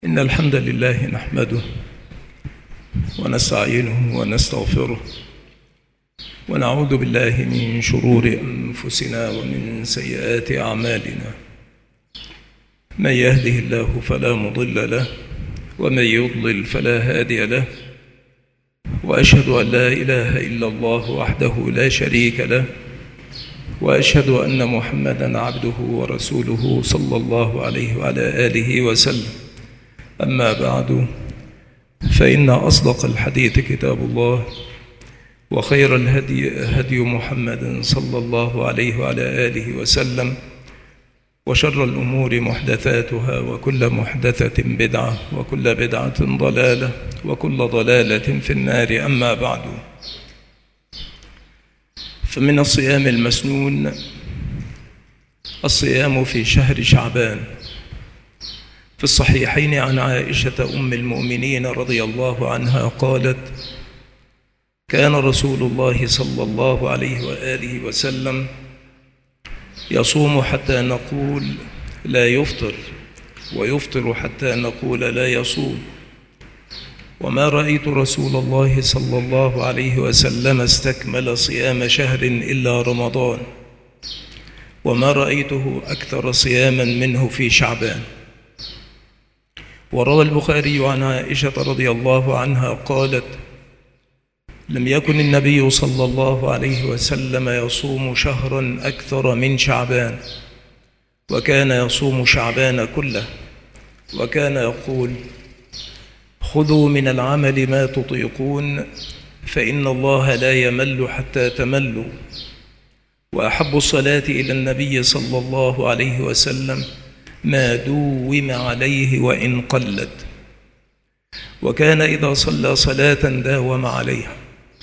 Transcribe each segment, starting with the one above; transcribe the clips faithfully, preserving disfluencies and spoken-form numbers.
إن الحمد لله نحمده ونستعينه ونستغفره ونعوذ بالله من شرور أنفسنا ومن سيئات أعمالنا. من يهده الله فلا مضل له ومن يضلل فلا هادي له، وأشهد أن لا إله إلا الله وحده لا شريك له، وأشهد أن محمدًا عبده ورسوله صلى الله عليه وعلى آله وسلم. أما بعد، فإن أصدق الحديث كتاب الله، وخير الهدي هدي محمد صلى الله عليه وعلى آله وسلم، وشر الأمور محدثاتها، وكل محدثة بدعة، وكل بدعة ضلالة، وكل ضلالة في النار. أما بعد، فمن الصيام المسنون الصيام في شهر شعبان. في الصحيحين عن عائشة أم المؤمنين رضي الله عنها قالت: كان رسول الله صلى الله عليه وآله وسلم يصوم حتى نقول لا يفطر، ويفطر حتى نقول لا يصوم، وما رأيت رسول الله صلى الله عليه وسلم استكمل صيام شهر إلا رمضان، وما رأيته أكثر صياما منه في شعبان. وروى البخاري عن عائشة رضي الله عنها قالت: لم يكن النبي صلى الله عليه وسلم يصوم شهرا أكثر من شعبان، وكان يصوم شعبان كله، وكان يقول: خذوا من العمل ما تطيقون، فإن الله لا يمل حتى تملوا. وأحب الصلاة إلى النبي صلى الله عليه وسلم ما دوم عليه وإن قلت، وكان إذا صلى صلاة داوم عليها.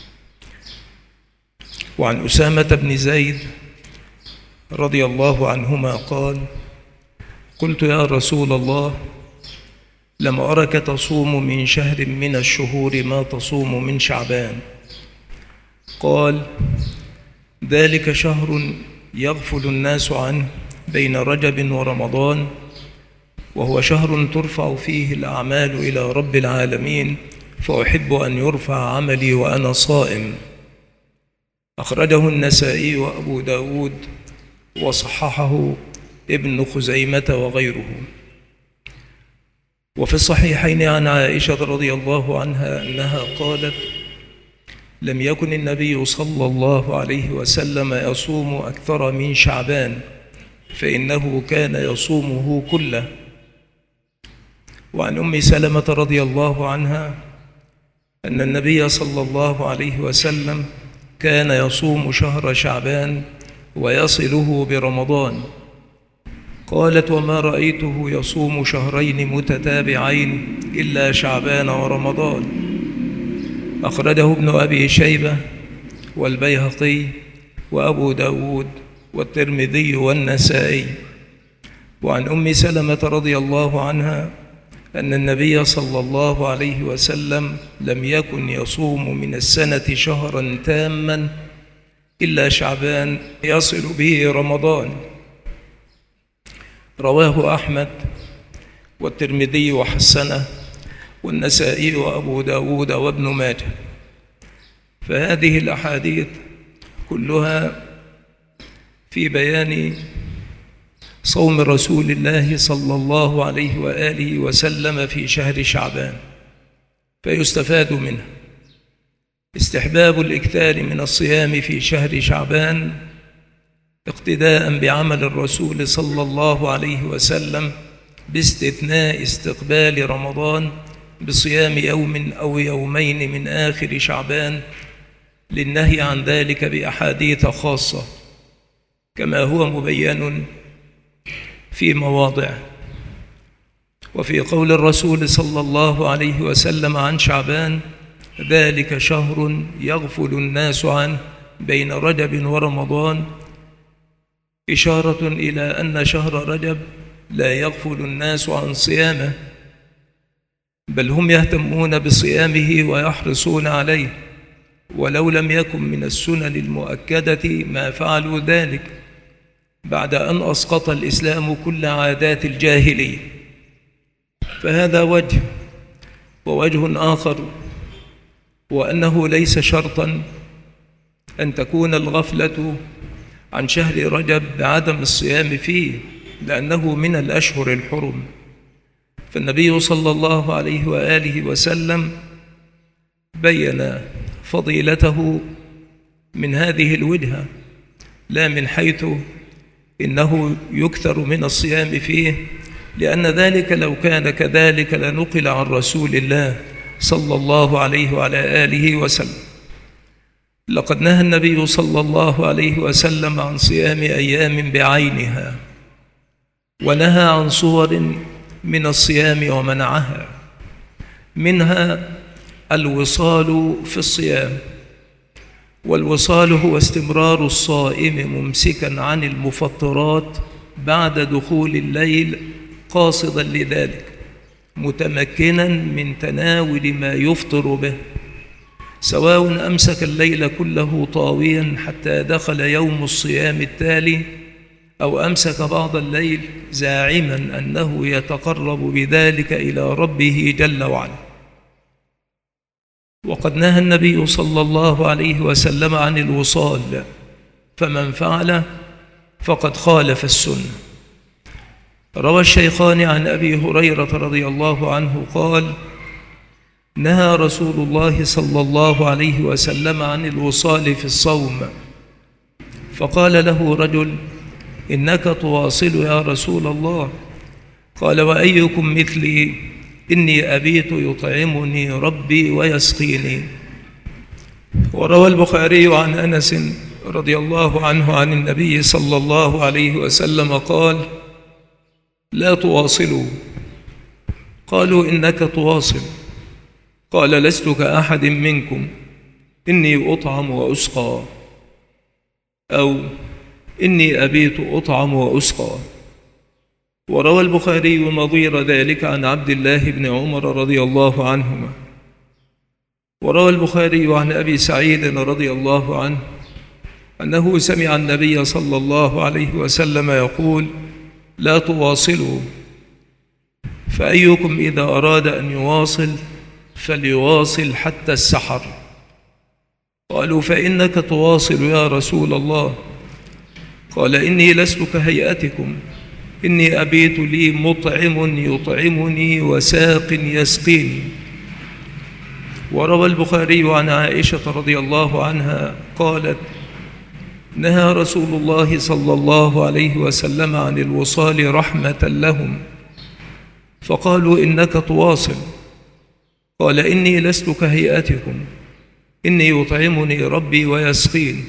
وعن أسامة بن زيد رضي الله عنهما قال: قلت يا رسول الله، لم أرك تصوم من شهر من الشهور ما تصوم من شعبان. قال: ذلك شهر يغفل الناس عنه بين رجب ورمضان، وهو شهر ترفع فيه الأعمال إلى رب العالمين، فأحب أن يرفع عملي وأنا صائم. أخرجه النسائي وأبو داود، وصححه ابن خزيمة وغيره. وفي الصحيحين عن عائشة رضي الله عنها أنها قالت: لم يكن النبي صلى الله عليه وسلم يصوم أكثر من شعبان، فإنه كان يصومه كله. وعن أم سلمة رضي الله عنها أن النبي صلى الله عليه وسلم كان يصوم شهر شعبان ويصله برمضان. قالت: وما رأيته يصوم شهرين متتابعين إلا شعبان ورمضان. أخرجه ابن أبي شيبة والبيهقي وأبو داود والترمذي والنسائي. وعن أم سلمة رضي الله عنها أن النبي صلى الله عليه وسلم لم يكن يصوم من السنة شهرا تاما إلا شعبان يصل به رمضان. رواه أحمد والترمذي وحسنه، والنسائي وأبو داود وابن ماجه. فهذه الأحاديث كلها في بيان صوم رسول الله صلى الله عليه وآله وسلم في شهر شعبان، فيستفاد منها استحباب الإكثار من الصيام في شهر شعبان اقتداء بعمل الرسول صلى الله عليه وسلم، باستثناء استقبال رمضان بصيام يوم أو يومين من آخر شعبان، للنهي عن ذلك بأحاديث خاصة كما هو مبين في مواضع. وفي قول الرسول صلى الله عليه وسلم عن شعبان: ذلك شهر يغفل الناس عنه بين رجب ورمضان، إشارة إلى أن شهر رجب لا يغفل الناس عن صيامه، بل هم يهتمون بصيامه ويحرصون عليه، ولو لم يكن من السنن المؤكدة ما فعلوا ذلك، بعد أن أسقط الإسلام كل عادات الجاهلية. فهذا وجه. ووجه آخر وأنه ليس شرطا أن تكون الغفلة عن شهر رجب بعدم الصيام فيه، لأنه من الأشهر الحرم. فالنبي صلى الله عليه وآله وسلم بين فضيلته من هذه الوجهة، لا من حيث إنه يكثر من الصيام فيه، لأن ذلك لو كان كذلك لنقل عن رسول الله صلى الله عليه وعلى آله وسلم. لقد نهى النبي صلى الله عليه وسلم عن صيام أيام بعينها، ونهى عن صور من الصيام ومنعها، منها الوصال في الصيام. والوصال هو استمرار الصائم ممسكا عن المفطرات بعد دخول الليل قاصدا لذلك، متمكنا من تناول ما يفطر به، سواء أمسك الليل كله طاويا حتى دخل يوم الصيام التالي، أو أمسك بعض الليل زاعما أنه يتقرب بذلك إلى ربه جل وعلا. وقد نهى النبي صلى الله عليه وسلم عن الوصال، فمن فعله فقد خالف السنة. روى الشيخان عن أبي هريرة رضي الله عنه قال: نهى رسول الله صلى الله عليه وسلم عن الوصال في الصوم، فقال له رجل: إنك تواصل يا رسول الله. قال: وأيكم مثلي؟ إني أبيت يطعمني ربي ويسقيني. وروى البخاري عن أنس رضي الله عنه عن النبي صلى الله عليه وسلم قال: لا تواصلوا. قالوا: إنك تواصل. قال: لست كأحد منكم، إني أطعم وأسقى، أو إني أبيت أطعم وأسقى. وروى البخاري نظير ذلك عن عبد الله بن عمر رضي الله عنهما. وروى البخاري عن أبي سعيد رضي الله عنه أنه سمع النبي صلى الله عليه وسلم يقول: لا تواصلوا، فأيكم إذا أراد أن يواصل فليواصل حتى السحر. قالوا: فإنك تواصل يا رسول الله. قال: إني لست كهيئتكم، إني أبيت لي مطعم يطعمني وساق يسقيني. وروى البخاري عن عائشة رضي الله عنها قالت: نهى رسول الله صلى الله عليه وسلم عن الوصال رحمة لهم، فقالوا: إنك تواصل. قال: إني لست كهيئتكم، إني يطعمني ربي ويسقين.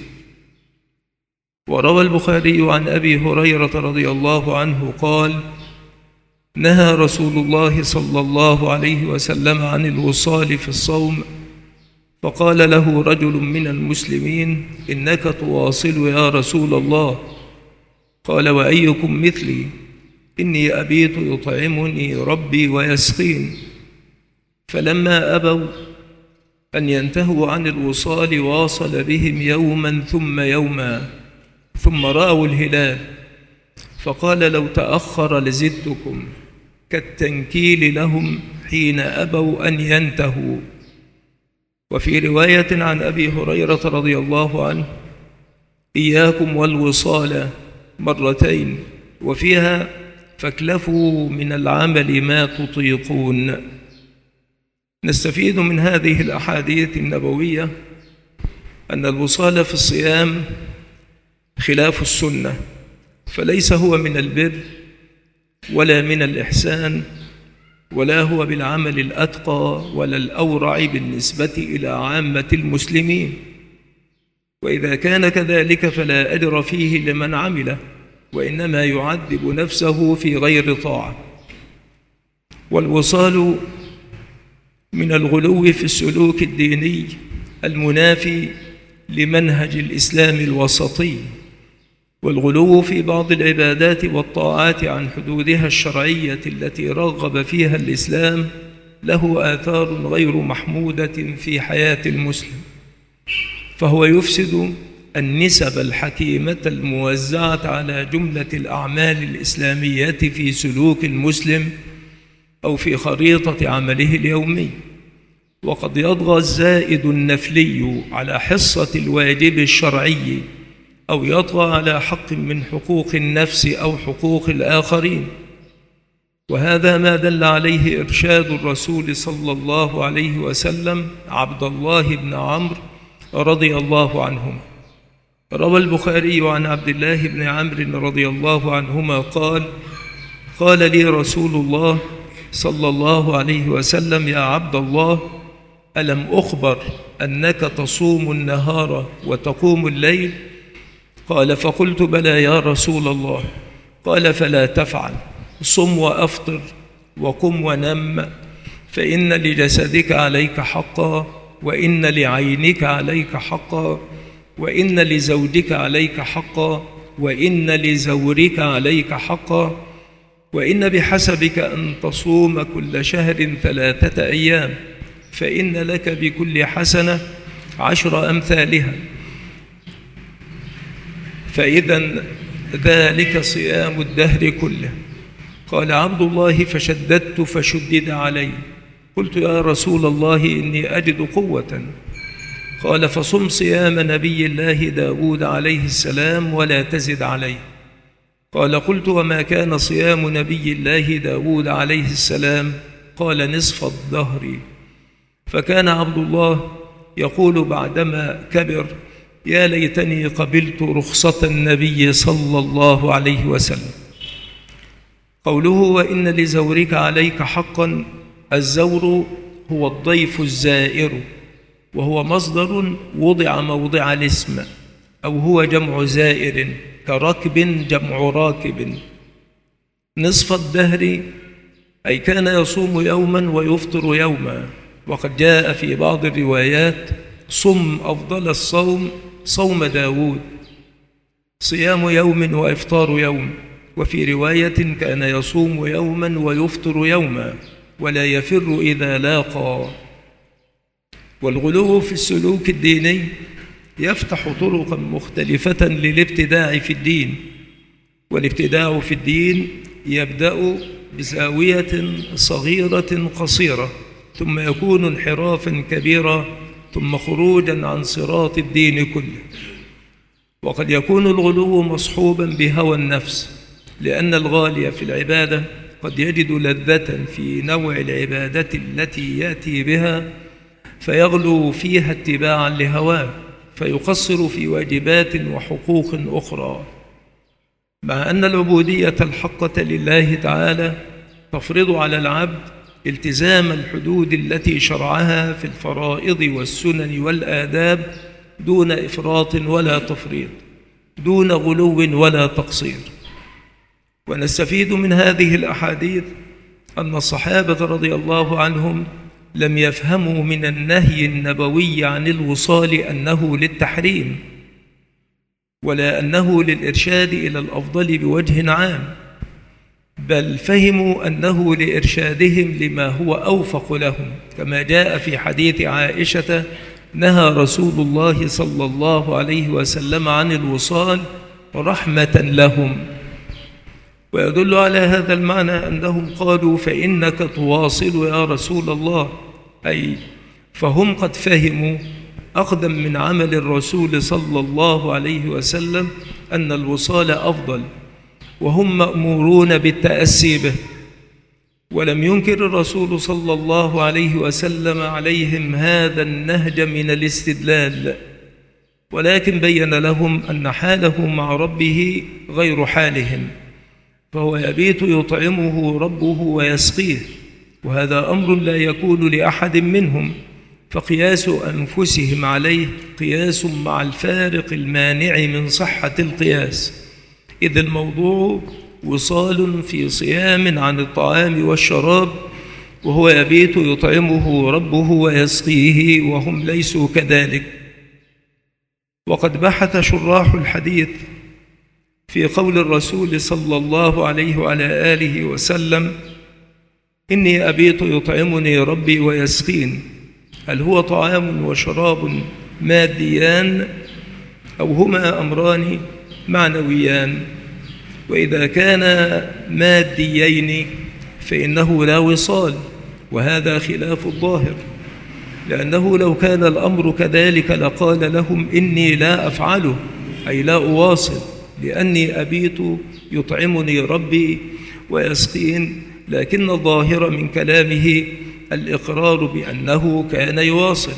وروى البخاري عن أبي هريرة رضي الله عنه قال: نهى رسول الله صلى الله عليه وسلم عن الوصال في الصوم، فقال له رجل من المسلمين: إنك تواصل يا رسول الله. قال: وأيكم مثلي؟ إني أبيت يطعمني ربي ويسقين. فلما أبوا أن ينتهوا عن الوصال واصل بهم يوما ثم يوما، ثم رأوا الهلال فقال: لو تأخر لزدتكم، كالتنكيل لهم حين أبوا أن ينتهوا. وفي رواية عن أبي هريرة رضي الله عنه: إياكم والوصال مرتين، وفيها: فاكلفوا من العمل ما تطيقون. نستفيد من هذه الأحاديث النبوية أن الوصال في الصيام خلاف السنة، فليس هو من البر ولا من الإحسان، ولا هو بالعمل الأتقى ولا الأورع بالنسبة إلى عامة المسلمين. وإذا كان كذلك فلا أجر فيه لمن عمله، وإنما يعذب نفسه في غير طاعة. والوصال من الغلو في السلوك الديني المنافي لمنهج الإسلام الوسطي، والغلو في بعض العبادات والطاعات عن حدودها الشرعية التي رغب فيها الإسلام له آثار غير محمودة في حياة المسلم، فهو يفسد النسب الحكيمة الموزعة على جملة الأعمال الإسلامية في سلوك المسلم، أو في خريطة عمله اليومي. وقد يطغى الزائد النفلي على حصة الواجب الشرعي، أو يطغى على حق من حقوق النفس أو حقوق الآخرين. وهذا ما دل عليه إرشاد الرسول صلى الله عليه وسلم عبد الله بن عمرو رضي الله عنهما. روى البخاري عن عبد الله بن عمرو رضي الله عنهما قال: قال لي رسول الله صلى الله عليه وسلم: يا عبد الله، ألم أخبر أنك تصوم النهار وتقوم الليل؟ قال: فقلت: بلى يا رسول الله. قال: فلا تفعل، صم وأفطر وقم ونم، فإن لجسدك عليك حقا، وإن لعينك عليك حقا، وإن لزوجك عليك حقا، وإن لزورك عليك حقا، وإن بحسبك أن تصوم كل شهر ثلاثة أيام، فإن لك بكل حسنة عشر أمثالها، فإذا ذلك صيام الدهر كله. قال عبد الله: فشددت فشدد علي. قلت: يا رسول الله، إني أجد قوة. قال: فصم صيام نبي الله داود عليه السلام ولا تزد عليه. قال: قلت: وما كان صيام نبي الله داود عليه السلام؟ قال: نصف الدهر. فكان عبد الله يقول بعدما كبر: يا ليتني قبلت رخصة النبي صلى الله عليه وسلم. قوله: وإن لزورك عليك حقا، الزور هو الضيف الزائر، وهو مصدر وضع موضع الاسم، أو هو جمع زائر، كركب جمع راكب. نصف الدهر أي كان يصوم يوما ويفطر يوما. وقد جاء في بعض الروايات: صم أفضل الصوم صوم داود، صيام يوم وإفطار يوم. وفي رواية: كان يصوم يوما ويفطر يوما، ولا يفر إذا لاقى. والغلو في السلوك الديني يفتح طرقا مختلفة للابتداع في الدين، والابتداع في الدين يبدأ بزاوية صغيرة قصيرة، ثم يكون انحرافا كبيرا، ثم خروجا عن صراط الدين كله. وقد يكون الغلو مصحوبا بهوى النفس، لأن الغالي في العبادة قد يجد لذة في نوع العبادة التي يأتي بها، فيغلو فيها اتباعا لهواه، فيقصر في واجبات وحقوق أخرى، مع أن العبودية الحقة لله تعالى تفرض على العبد التزام الحدود التي شرعها في الفرائض والسنن والآداب، دون إفراط ولا تفريط، دون غلو ولا تقصير. ونستفيد من هذه الأحاديث أن الصحابة رضي الله عنهم لم يفهموا من النهي النبوي عن الوصال أنه للتحريم، ولا أنه للإرشاد إلى الأفضل بوجه عام، بل فهموا أنه لإرشادهم لما هو أوفق لهم، كما جاء في حديث عائشة: نهى رسول الله صلى الله عليه وسلم عن الوصال رحمة لهم. ويدل على هذا المعنى أنهم قالوا: فإنك تواصل يا رسول الله، أي فهم قد فهموا أقدم من عمل الرسول صلى الله عليه وسلم أن الوصال أفضل، وهم مأمورون بالتأسي به. ولم ينكر الرسول صلى الله عليه وسلم عليهم هذا النهج من الاستدلال، ولكن بين لهم أن حاله مع ربه غير حالهم، فهو يبيت يطعمه ربه ويسقيه، وهذا أمر لا يكون لأحد منهم، فقياس أنفسهم عليه قياس مع الفارق المانع من صحة القياس، إذ الموضوع وصال في صيام عن الطعام والشراب، وهو يبيت يطعمه ربه ويسقيه، وهم ليسوا كذلك. وقد بحث شراح الحديث في قول الرسول صلى الله عليه وعلى آله وسلم: إني أبيت يطعمني ربي ويسقين، هل هو طعام وشراب ماديان أو هما أمران معنويان؟ وإذا كان ماديين فإنه لا وصال، وهذا خلاف الظاهر، لأنه لو كان الأمر كذلك لقال لهم إني لا أفعله، أي لا أواصل، لأني أبيت يطعمني ربي ويسقين، لكن الظاهر من كلامه الإقرار بأنه كان يواصل.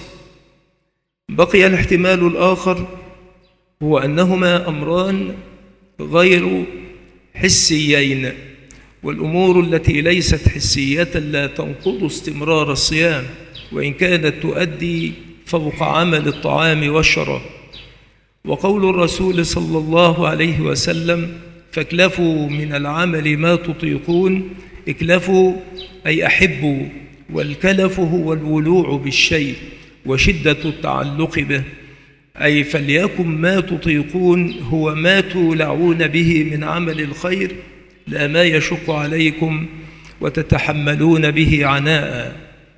بقي الاحتمال الآخر، هو أنهما أمران غير حسيين، والأمور التي ليست حسية لا تنقض استمرار الصيام، وإن كانت تؤدي فوق عمل الطعام والشراب. وقول الرسول صلى الله عليه وسلم: فاكلفوا من العمل ما تطيقون، اكلفوا أي أحبوا، والكلف هو الولوع بالشيء وشدة التعلق به، أي فليكن ما تطيقون هو ما تولعون به من عمل الخير، لا ما يشق عليكم وتتحملون به عناء.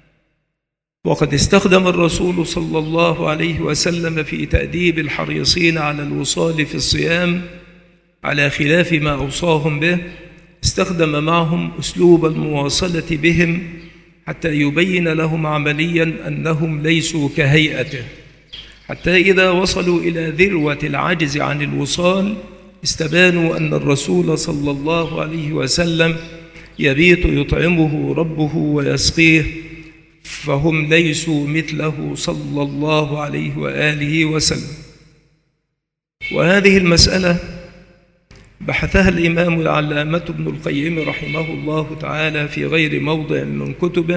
وقد استخدم الرسول صلى الله عليه وسلم في تأديب الحريصين على الوصال في الصيام على خلاف ما أوصاهم به، استخدم معهم أسلوب المواصلة بهم حتى يبين لهم عمليا أنهم ليسوا كهيئته، حتى إذا وصلوا إلى ذروة العجز عن الوصال استبانوا أن الرسول صلى الله عليه وسلم يبيت يطعمه ربه ويسقيه، فهم ليسوا مثله صلى الله عليه وآله وسلم. وهذه المسألة بحثها الإمام العلامة ابن القيم رحمه الله تعالى في غير موضع من كتبه،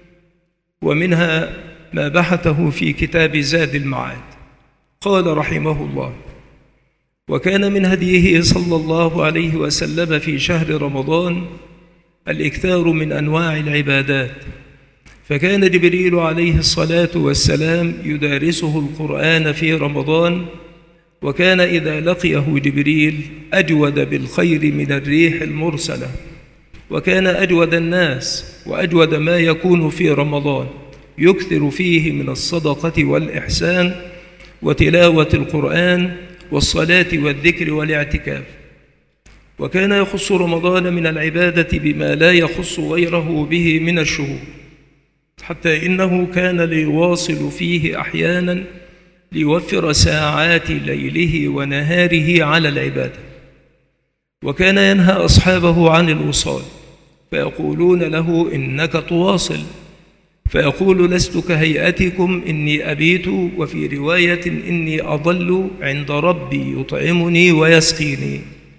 ومنها ما بحثه في كتاب زاد المعاد. قال رحمه الله: وكان من هديه صلى الله عليه وسلم في شهر رمضان الإكثار من أنواع العبادات، فكان جبريل عليه الصلاة والسلام يدارسه القرآن في رمضان، وكان إذا لقيه جبريل أجود بالخير من الريح المرسلة، وكان أجود الناس وأجود ما يكون في رمضان، يكثر فيه من الصدقة والإحسان وتلاوة القرآن والصلاة والذكر والاعتكاف. وكان يخص رمضان من العبادة بما لا يخص غيره به من الشهور، حتى إنه كان ليواصل فيه أحيانا ليوفر ساعات ليله ونهاره على العبادة. وكان ينهى أصحابه عن الوصال، فيقولون له: إنك تواصل، فيقول: لست كهيئتكم إني أبيت، وفي رواية: إني أضل عند ربي يطعمني ويسقيني.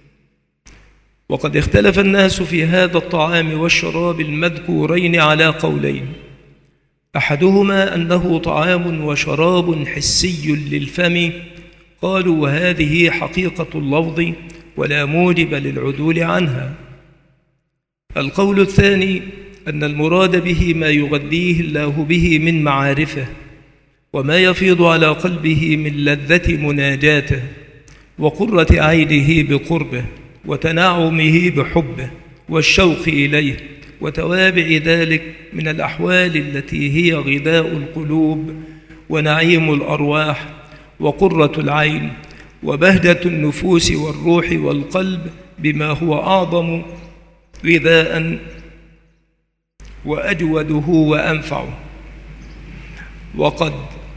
وقد اختلف الناس في هذا الطعام والشراب المذكورين على قولين، أحدهما أنه طعام وشراب حسي للفم، قالوا وهذه حقيقة اللفظ ولا موجب للعدول عنها. القول الثاني أن المراد به ما يغذيه الله به من معارفه، وما يفيض على قلبه من لذة مناجاته وقرة عينه بقربه وتنعمه بحبه والشوق إليه، وتوابع ذلك من الأحوال التي هي غذاء القلوب ونعيم الأرواح وقرة العين وبهجة النفوس والروح والقلب، بما هو أعظم غذاء وأجوده وأنفعه. وقد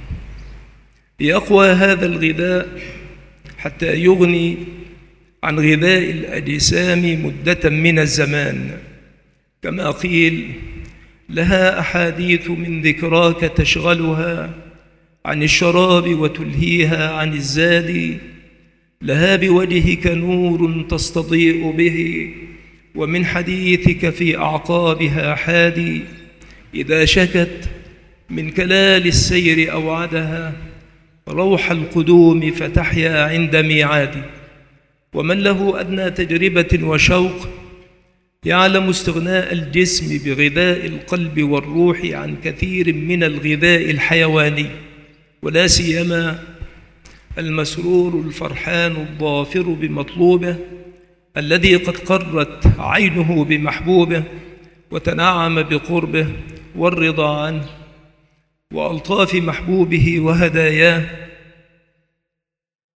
يقوى هذا الغذاء حتى يغني عن غذاء الأجسام مدة من الزمان، كما قيل: لها أحاديث من ذكراك تشغلها عن الشراب وتلهيها عن الزاد، لها بوجهك نور تستضيء به، ومن حديثك في أعقابها حادي، إذا شكت من كلال السير أوعدها، روح القدوم فتحيا عند ميعاد. ومن له أدنى تجربة وشوق يعلم استغناء الجسم بغذاء القلب والروح عن كثير من الغذاء الحيواني، ولا سيما المسرور الفرحان الظافر بمطلوبه، الذي قد قرت عينه بمحبوبه وتنعم بقربه والرضا عنه وألطاف محبوبه وهداياه،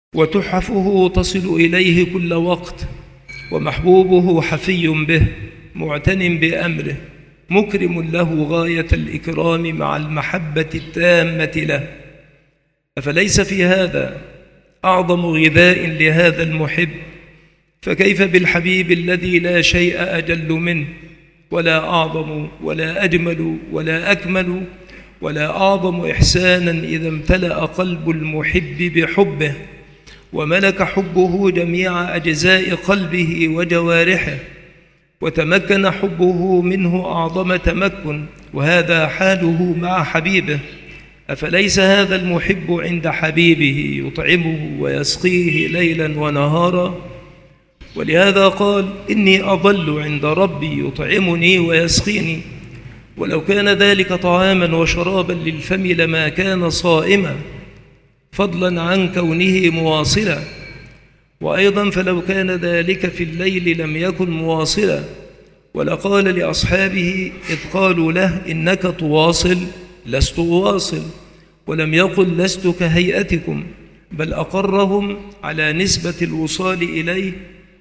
وتحفه تصل إليه كل وقت، ومحبوبه حفي به، معتن بأمره مكرم له غاية الإكرام مع المحبة التامة له. أفليس في هذا أعظم غذاء لهذا المحب؟ فكيف بالحبيب الذي لا شيء أجل منه ولا أعظم ولا أجمل ولا أكمل ولا أعظم إحسانا إذا امتلأ قلب المحب بحبه وملك حبه جميع أجزاء قلبه وجوارحه وتمكن حبه منه أعظم تمكن، وهذا حاله مع حبيبه. أفليس هذا المحب عند حبيبه يطعمه ويسقيه ليلا ونهارا؟ ولهذا قال: إني أظل عند ربي يطعمني ويسقيني. ولو كان ذلك طعاما وشرابا للفم لما كان صائما، فضلا عن كونه مواصلا. وأيضا فلو كان ذلك في الليل لم يكن مواصلا، ولقال لأصحابه إذ قالوا له إنك تواصل لست أواصل، ولم يقل لست كهيئتكم، بل أقرهم على نسبة الوصال إليه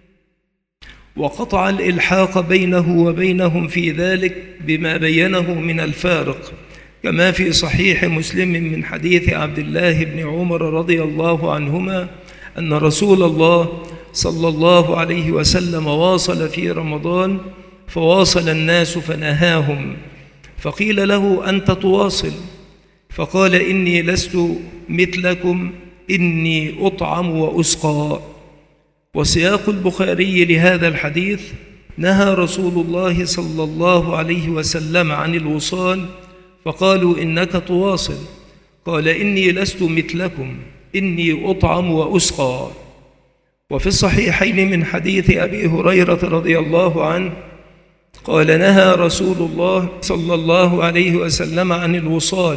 وقطع الإلحاق بينه وبينهم في ذلك بما بينه من الفارق، كما في صحيح مسلم من حديث عبد الله بن عمر رضي الله عنهما أن رسول الله صلى الله عليه وسلم واصل في رمضان فواصل الناس فنهاهم، فقيل له: أنت تواصل؟ فقال: إني لست مثلكم، إني أطعم وأسقى. وسياق البخاري لهذا الحديث: نهى رسول الله صلى الله عليه وسلم عن الوصال، فقالوا: إنك تواصل؟ قال: إني لست مثلكم، إني أطعم وأسقى. وفي الصحيحين من حديث أبي هريرة رضي الله عنه قال: نهى رسول الله صلى الله عليه وسلم عن الوصال،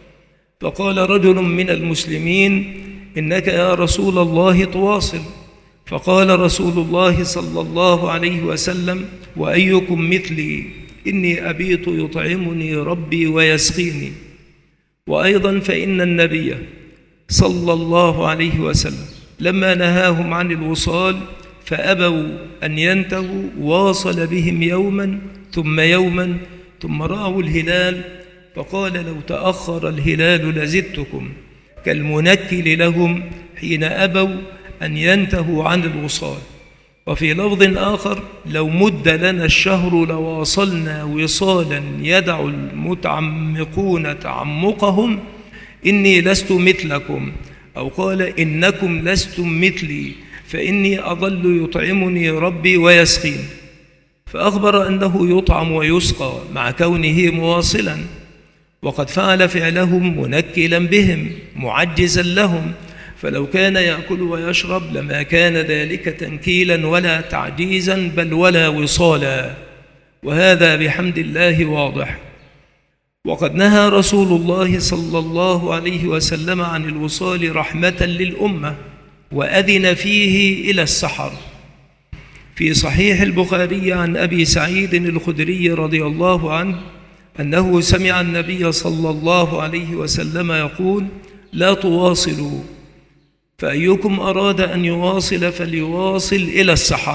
فقال رجل من المسلمين: إنك يا رسول الله تواصل؟ فقال رسول الله صلى الله عليه وسلم: وأيكم مثلي؟ إني أبيت يطعمني ربي ويسقيني. وأيضا فإن النبي صلى الله عليه وسلم لما نهاهم عن الوصال فأبوا أن ينتهوا واصل بهم يوما ثم يوما ثم رأوا الهلال فقال: لو تأخر الهلال لزدتكم، كالمنكل لهم حين أبوا أن ينتهوا عن الوصال. وفي لفظ آخر: لو مد لنا الشهر لواصلنا وصالا يدع المتعمقون تعمقهم، إني لست مثلكم، أو قال: إنكم لستم مثلي، فإني أظل يطعمني ربي ويسقين. فأخبر أنه يطعم ويسقى مع كونه مواصلا، وقد فعل فعلهم منكلا بهم معجزا لهم، فلو كان يأكل ويشرب لما كان ذلك تنكيلا ولا تعجيزا بل ولا وصالا، وهذا بحمد الله واضح. وقد نهى رسول الله صلى الله عليه وسلم عن الوصال رحمة للأمة، وأذن فيه إلى السحر. في صحيح البخاري عن أبي سعيد الخدري رضي الله عنه أنه سمع النبي صلى الله عليه وسلم يقول: لا تواصلوا، فأيكم أراد أن يواصل فليواصل إلى السحر.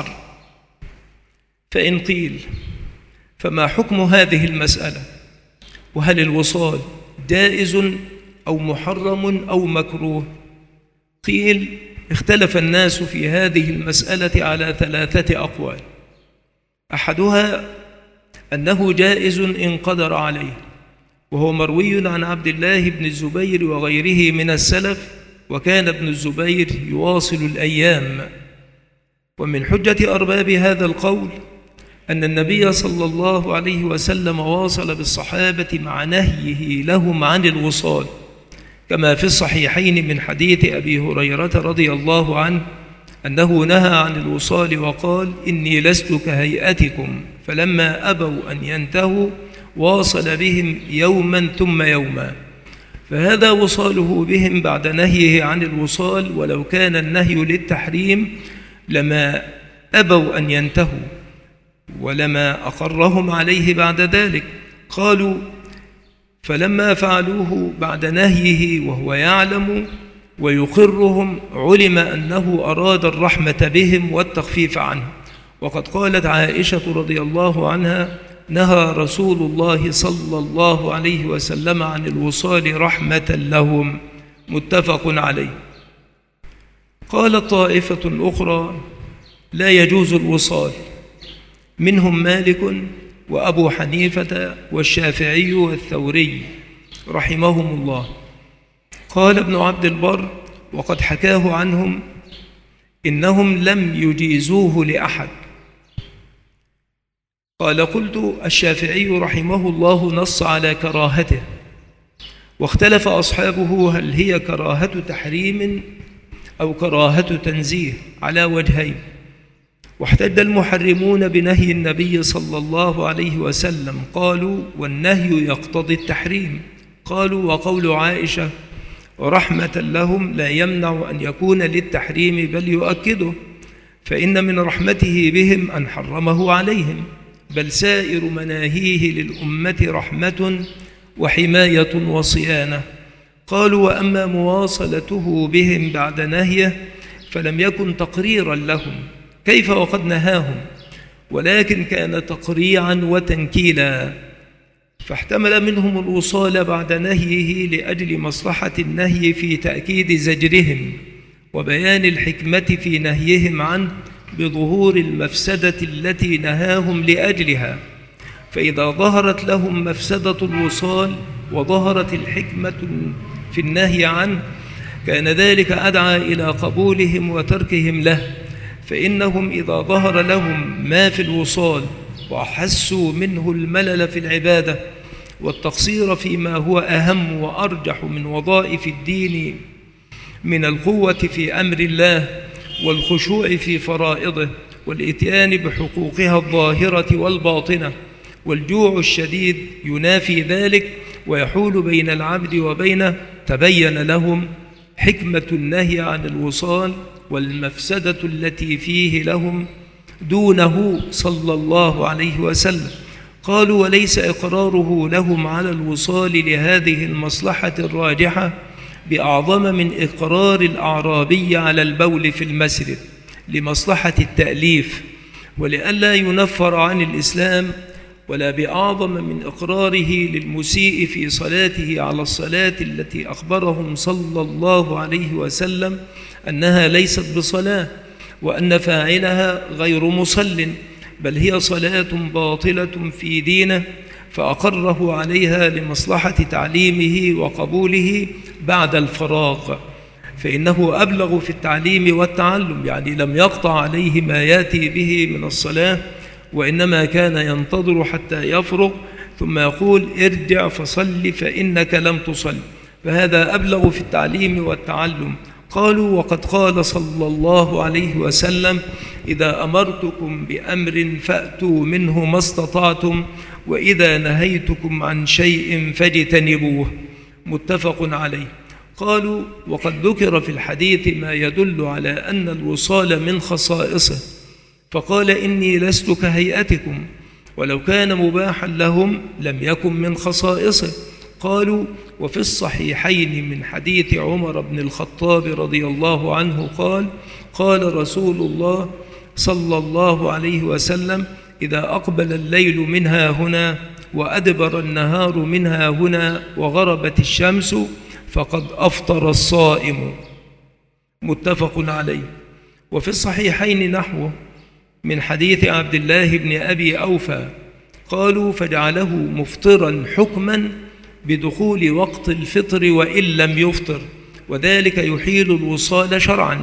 فإن قيل: فما حكم هذه المسألة؟ وهل الوصال جائز أو محرم أو مكروه؟ قيل: اختلف الناس في هذه المسألة على ثلاثة أقوال. أحدها أنه جائز إن قدر عليه، وهو مروي عن عبد الله بن الزبير وغيره من السلف، وكان ابن الزبير يواصل الأيام. ومن حجة أرباب هذا القول أن النبي صلى الله عليه وسلم واصل بالصحابة مع نهيه لهم عن الوصال، كما في الصحيحين من حديث أبي هريرة رضي الله عنه أنه نهى عن الوصال وقال: إني لست كهيئتكم، فلما أبوا أن ينتهوا واصل بهم يوما ثم يوما. فهذا وصاله بهم بعد نهيه عن الوصال، ولو كان النهي للتحريم لما أبوا أن ينتهوا ولما أقرهم عليه بعد ذلك. قالوا: فلما فعلوه بعد نهيه وهو يعلم ويقرهم علم أنه أراد الرحمة بهم والتخفيف عنه، وقد قالت عائشة رضي الله عنها: نهى رسول الله صلى الله عليه وسلم عن الوصال رحمة لهم. متفق عليه. قالت طائفة أخرى: لا يجوز الوصال، منهم مالك وأبو حنيفة والشافعي والثوري رحمهم الله. قال ابن عبد البر: وقد حكاه عنهم إنهم لم يجيزوه لأحد. قال: قلت: الشافعي رحمه الله نص على كراهته، واختلف أصحابه هل هي كراهة تحريم أو كراهة تنزيه على وجهين. واحتج المحرمون بنهي النبي صلى الله عليه وسلم، قالوا: والنهي يقتضي التحريم. قالوا: وقول عائشة رحمة لهم لا يمنع أن يكون للتحريم بل يؤكده، فإن من رحمته بهم أن حرمه عليهم، بل سائر مناهيه للأمة رحمة وحماية وصيانة. قالوا: وأما مواصلته بهم بعد نهيه فلم يكن تقريرا لهم، كيف وقد نهاهم، ولكن كان تقريعا وتنكيلا، فاحتمل منهم الوصال بعد نهيه لأجل مصلحة النهي في تأكيد زجرهم وبيان الحكمة في نهيهم عنه بظهور المفسدة التي نهاهم لأجلها. فإذا ظهرت لهم مفسدة الوصال وظهرت الحكمة في النهي عنه كان ذلك أدعى إلى قبولهم وتركهم له، فإنهم إذا ظهر لهم ما في الوصال وأحسوا منه الملل في العبادة والتقصير فيما هو أهم وأرجح من وظائف الدين من القوة في أمر الله والخشوع في فرائضه والإتيان بحقوقها الظاهرة والباطنة، والجوع الشديد ينافي ذلك ويحول بين العبد وبينه، تبين لهم حكمة النهي عن الوصال والمفسدة التي فيه لهم دونه صلى الله عليه وسلم. قالوا: وليس إقراره لهم على الوصال لهذه المصلحة الراجحة بأعظم من إقرار الأعرابي على البول في المسجد لمصلحة التأليف ولئلا ينفر عن الإسلام، ولا بأعظم من إقراره للمسيء في صلاته على الصلاة التي أخبرهم صلى الله عليه وسلم أنها ليست بصلاة وأن فاعلها غير مصل، بل هي صلاة باطلة في دينه، فأقره عليها لمصلحة تعليمه وقبوله بعد الفراغ، فإنه أبلغ في التعليم والتعلم، يعني لم يقطع عليه ما يأتي به من الصلاة، وإنما كان ينتظر حتى يفرغ ثم يقول: ارجع فصل فإنك لم تصل، فهذا أبلغ في التعليم والتعلم. قالوا: وقد قال صلى الله عليه وسلم: إذا أمرتكم بأمر فأتوا منه ما استطعتم، وإذا نهيتكم عن شيء فاجتنبوه. متفق عليه. قالوا: وقد ذكر في الحديث ما يدل على أن الوصال من خصائصه، فقال: إني لست كهيئتكم، ولو كان مباحا لهم لم يكن من خصائصه. قالوا: وفي الصحيحين من حديث عمر بن الخطاب رضي الله عنه قال: قال رسول الله صلى الله عليه وسلم: إذا أقبل الليل منها هنا وأدبر النهار منها هنا وغربت الشمس فقد أفطر الصائم. متفق عليه. وفي الصحيحين نحوه من حديث عبد الله بن أبي أوفى قالوا: فجعله مفطرا حكما بدخول وقت الفطر وإن لم يفطر، وذلك يحيل الوصال شرعا،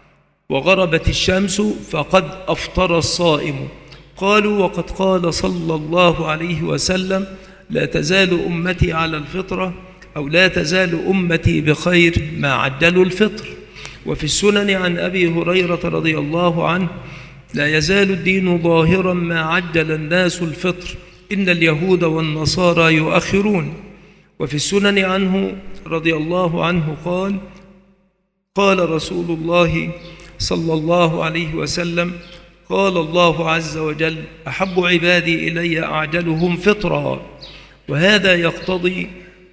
وغربت الشمس فقد أفطر الصائم. قالوا: وقد قال صلى الله عليه وسلم: لا تزال أمتي على الفطرة، أو لا تزال أمتي بخير ما عجلوا الفطر. وفي السنن عن أبي هريرة رضي الله عنه: لا يزال الدين ظاهرا ما عجل الناس الفطر، إن اليهود والنصارى يؤخرون. وفي السنن عنه رضي الله عنه قال: قال رسول الله صلى الله عليه وسلم: قال الله عز وجل: أحب عبادي إلي أعجلهم فطرا. وهذا يقتضي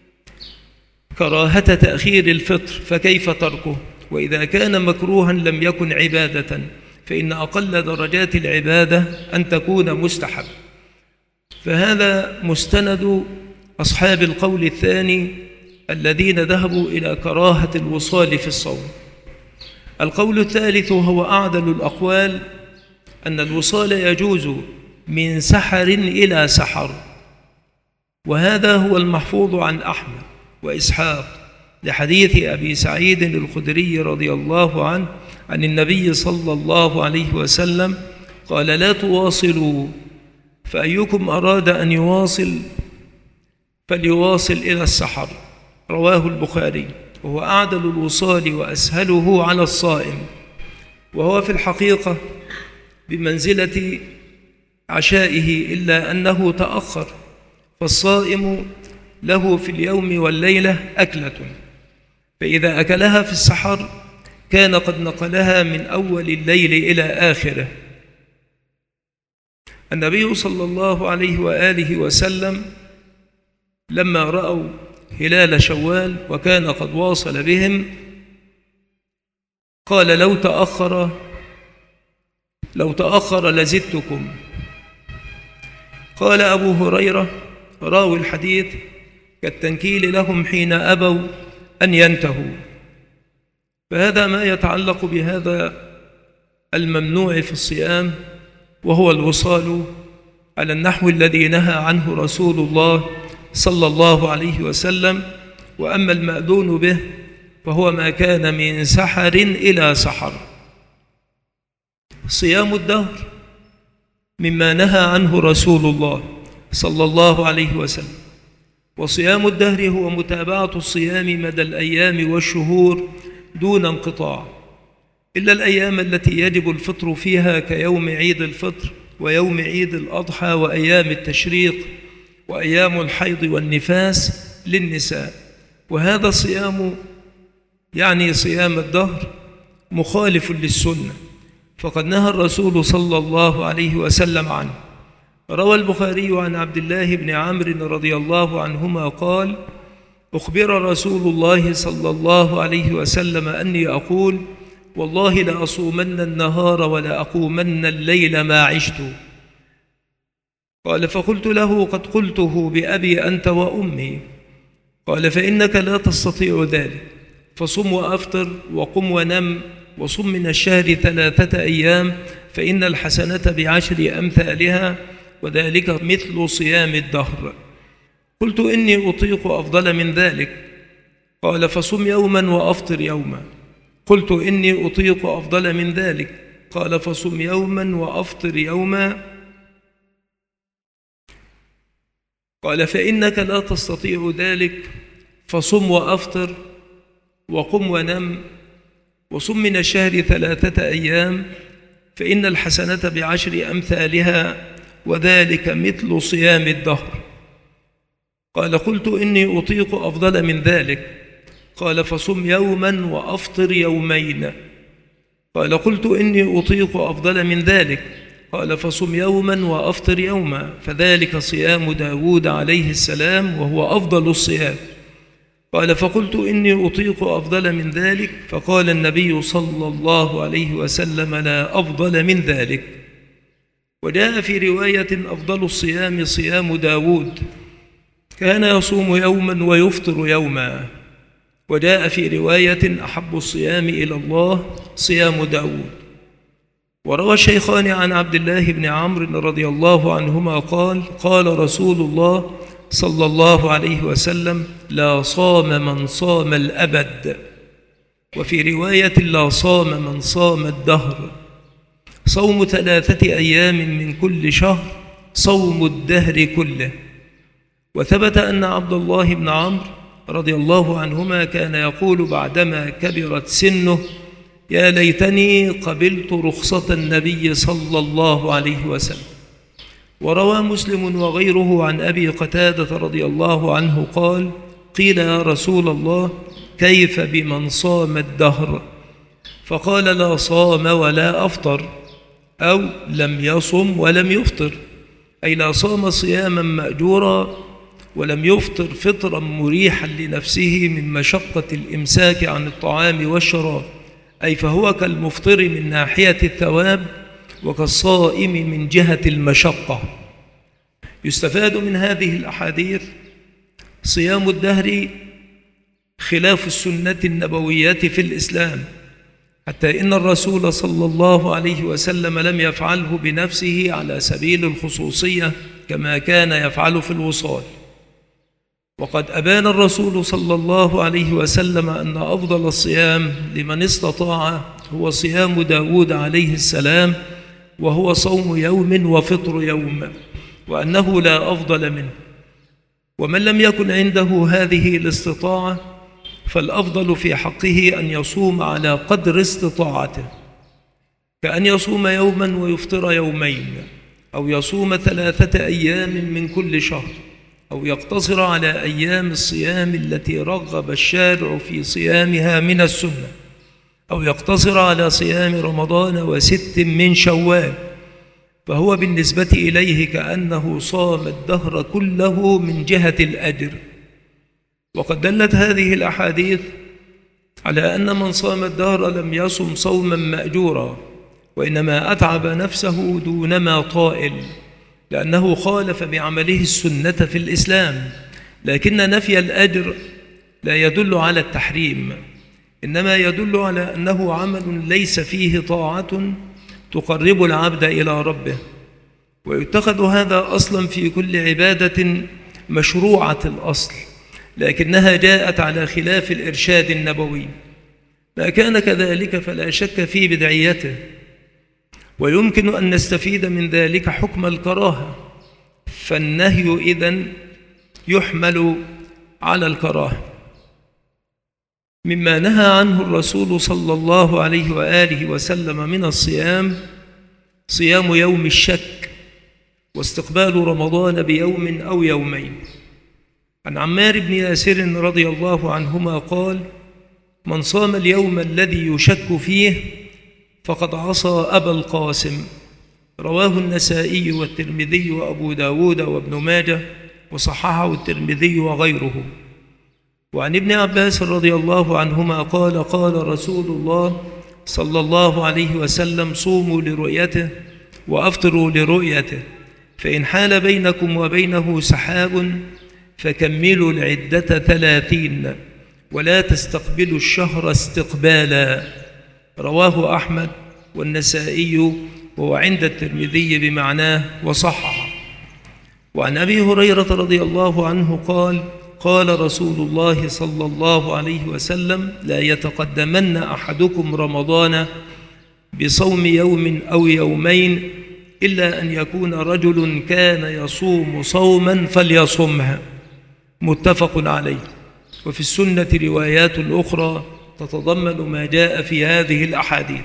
كراهة تأخير الفطر، فكيف تركه؟ وإذا كان مكروها لم يكن عبادة، فإن أقل درجات العبادة أن تكون مستحب. فهذا مستند أصحاب القول الثاني الذين ذهبوا إلى كراهة الوصال في الصوم. القول الثالث هو أعدل الأقوال، أن الوصال يجوز من سحر إلى سحر، وهذا هو المحفوظ عن أحمد وإسحاق لحديث أبي سعيد الخدري رضي الله عنه عن النبي صلى الله عليه وسلم قال: لا تواصلوا، فأيكم أراد أن يواصل فليواصل إلى السحر. رواه البخاري، وهو أعدل الوصال وأسهله على الصائم، وهو في الحقيقة بمنزلة عشائه إلا أنه تأخر، فالصائم له في اليوم والليلة أكلة، فإذا أكلها في السحر كان قد نقلها من أول الليل إلى آخره. النبي صلى الله عليه وآله وسلم لما رأوا هلال شوال وكان قد واصل بهم قال: لو تأخر لو تأخر لزدتكم. قال أبو هريرة راوي الحديث: كالتنكيل لهم حين أبوا أن ينتهوا. فهذا ما يتعلق بهذا الممنوع في الصيام، وهو الوصال على النحو الذي نهى عنه رسول الله صلى الله عليه وسلم. وأما المأذون به فهو ما كان من سحر إلى سحر. صيام الدهر مما نهى عنه رسول الله صلى الله عليه وسلم، وصيام الدهر هو متابعة الصيام مدى الأيام والشهور دون انقطاع، إلا الأيام التي يجب الفطر فيها كيوم عيد الفطر ويوم عيد الأضحى وأيام التشريق وأيام الحيض والنفاس للنساء. وهذا الصيام يعني صيام الدهر مخالف للسنة، فقد نهى الرسول صلى الله عليه وسلم عنه. روى البخاري عن عبد الله بن عمرو رضي الله عنهما قال: أخبر رسول الله صلى الله عليه وسلم أني أقول: والله لأصومن النهار ولا أقومن الليل ما عشت. قال: فقلت له: قد قلته بأبي أنت وأمي. قال: فإنك لا تستطيع ذلك، فصم وأفطر وقم ونم وصم من الشهر ثلاثة أيام فإن الحسنة بعشر أمثالها وذلك مثل صيام الدهر. قلت: إني أطيق أفضل من ذلك. قال: فصم يوما وأفطر يوما. قلت: إني أطيق أفضل من ذلك. قال: فصم يوما وأفطر يوما. قال: فإنك لا تستطيع ذلك، فصم وأفطر وقم ونم وصم من الشهر ثلاثة أيام فإن الحسنة بعشر أمثالها وذلك مثل صيام الدهر. قال: قلت: إني أطيق أفضل من ذلك. قال: فصم يوما وأفطر يومين. قال: قلت: إني أطيق أفضل من ذلك. قال: فصم يوما وأفطر يوما فذلك صيام داود عليه السلام وهو أفضل الصيام. قال: فقلت: إني أطيق أفضل من ذلك. فقال النبي صلى الله عليه وسلم: لا أفضل من ذلك. وجاء في رواية: أفضل الصيام صيام داود، كان يصوم يوما ويفطر يوما. وجاء في رواية: أحب الصيام إلى الله صيام داود. وروى الشيخان عن عبد الله بن عمرو رضي الله عنهما قال: قال رسول الله صلى الله عليه وسلم: لا صام من صام الأبد. وفي رواية: لا صام من صام الدهر. صوم ثلاثة أيام من كل شهر صوم الدهر كله. وثبت أن عبد الله بن عمرو رضي الله عنهما كان يقول بعدما كبرت سنه: يا ليتني قبلت رخصة النبي صلى الله عليه وسلم. وروى مسلم وغيره عن أبي قتادة رضي الله عنه قال: قيل يا رسول الله كيف بمن صام الدهر؟ فقال: لا صام ولا أفطر، أو لم يصم ولم يفطر، أي لا صام صياما مأجورا ولم يفطر فطرا مريحا لنفسه من مشقة الإمساك عن الطعام والشراب، أي فهو كالمفطر من ناحية الثواب وكالصائم من جهة المشقة. يستفاد من هذه الأحاديث صيام الدهر خلاف السنة النبوية في الإسلام، حتى إن الرسول صلى الله عليه وسلم لم يفعله بنفسه على سبيل الخصوصية كما كان يفعل في الوصال. وقد أبان الرسول صلى الله عليه وسلم أن أفضل الصيام لمن استطاع هو صيام داود عليه السلام، وهو صوم يوم وفطر يوم، وأنه لا أفضل منه. ومن لم يكن عنده هذه الاستطاعة فالأفضل في حقه أن يصوم على قدر استطاعته، كأن يصوم يوما ويفطر يومين، أو يصوم ثلاثة أيام من كل شهر، أو يقتصر على أيام الصيام التي رغب الشارع في صيامها من السنة، أو يقتصر على صيام رمضان وست من شوال، فهو بالنسبة إليه كأنه صام الدهر كله من جهة الأجر. وقد دلت هذه الأحاديث على أن من صام الدهر لم يصم صوما مأجورا، وإنما أتعب نفسه دونما طائل، لأنه خالف بعمله السنة في الإسلام. لكن نفي الأجر لا يدل على التحريم، إنما يدل على أنه عمل ليس فيه طاعة تقرب العبد إلى ربه، ويتخذ هذا أصلا في كل عبادة مشروعة الأصل، لكنها جاءت على خلاف الإرشاد النبوي. ما كان كذلك فلا شك في بدعيته، ويمكن أن نستفيد من ذلك حكم الكراهة، فالنهي إذن يحمل على الكراهة. مما نهى عنه الرسول صلى الله عليه وآله وسلم من الصيام صيام يوم الشك، واستقبال رمضان بيوم أو يومين. عن عمار بن ياسر رضي الله عنهما قال: من صام اليوم الذي يشك فيه فقد عصى أبا القاسم. رواه النسائي والترمذي وأبو داود وابن ماجه، وصححه الترمذي وغيره. وعن ابن عباس رضي الله عنهما قال: قال رسول الله صلى الله عليه وسلم: صوموا لرؤيته وأفطروا لرؤيته، فإن حال بينكم وبينه سحاب فكملوا العدة ثلاثين، ولا تستقبلوا الشهر استقبالا. رواه أحمد والنسائي، وهو عند الترمذي بمعناه وصححه. وعن أبي هريرة رضي الله عنه قال: قال رسول الله صلى الله عليه وسلم: لا يتقدمن أحدكم رمضان بصوم يوم أو يومين إلا أن يكون رجل كان يصوم صوما فليصمها. متفق عليه. وفي السنة روايات أخرى تتضمن ما جاء في هذه الأحاديث.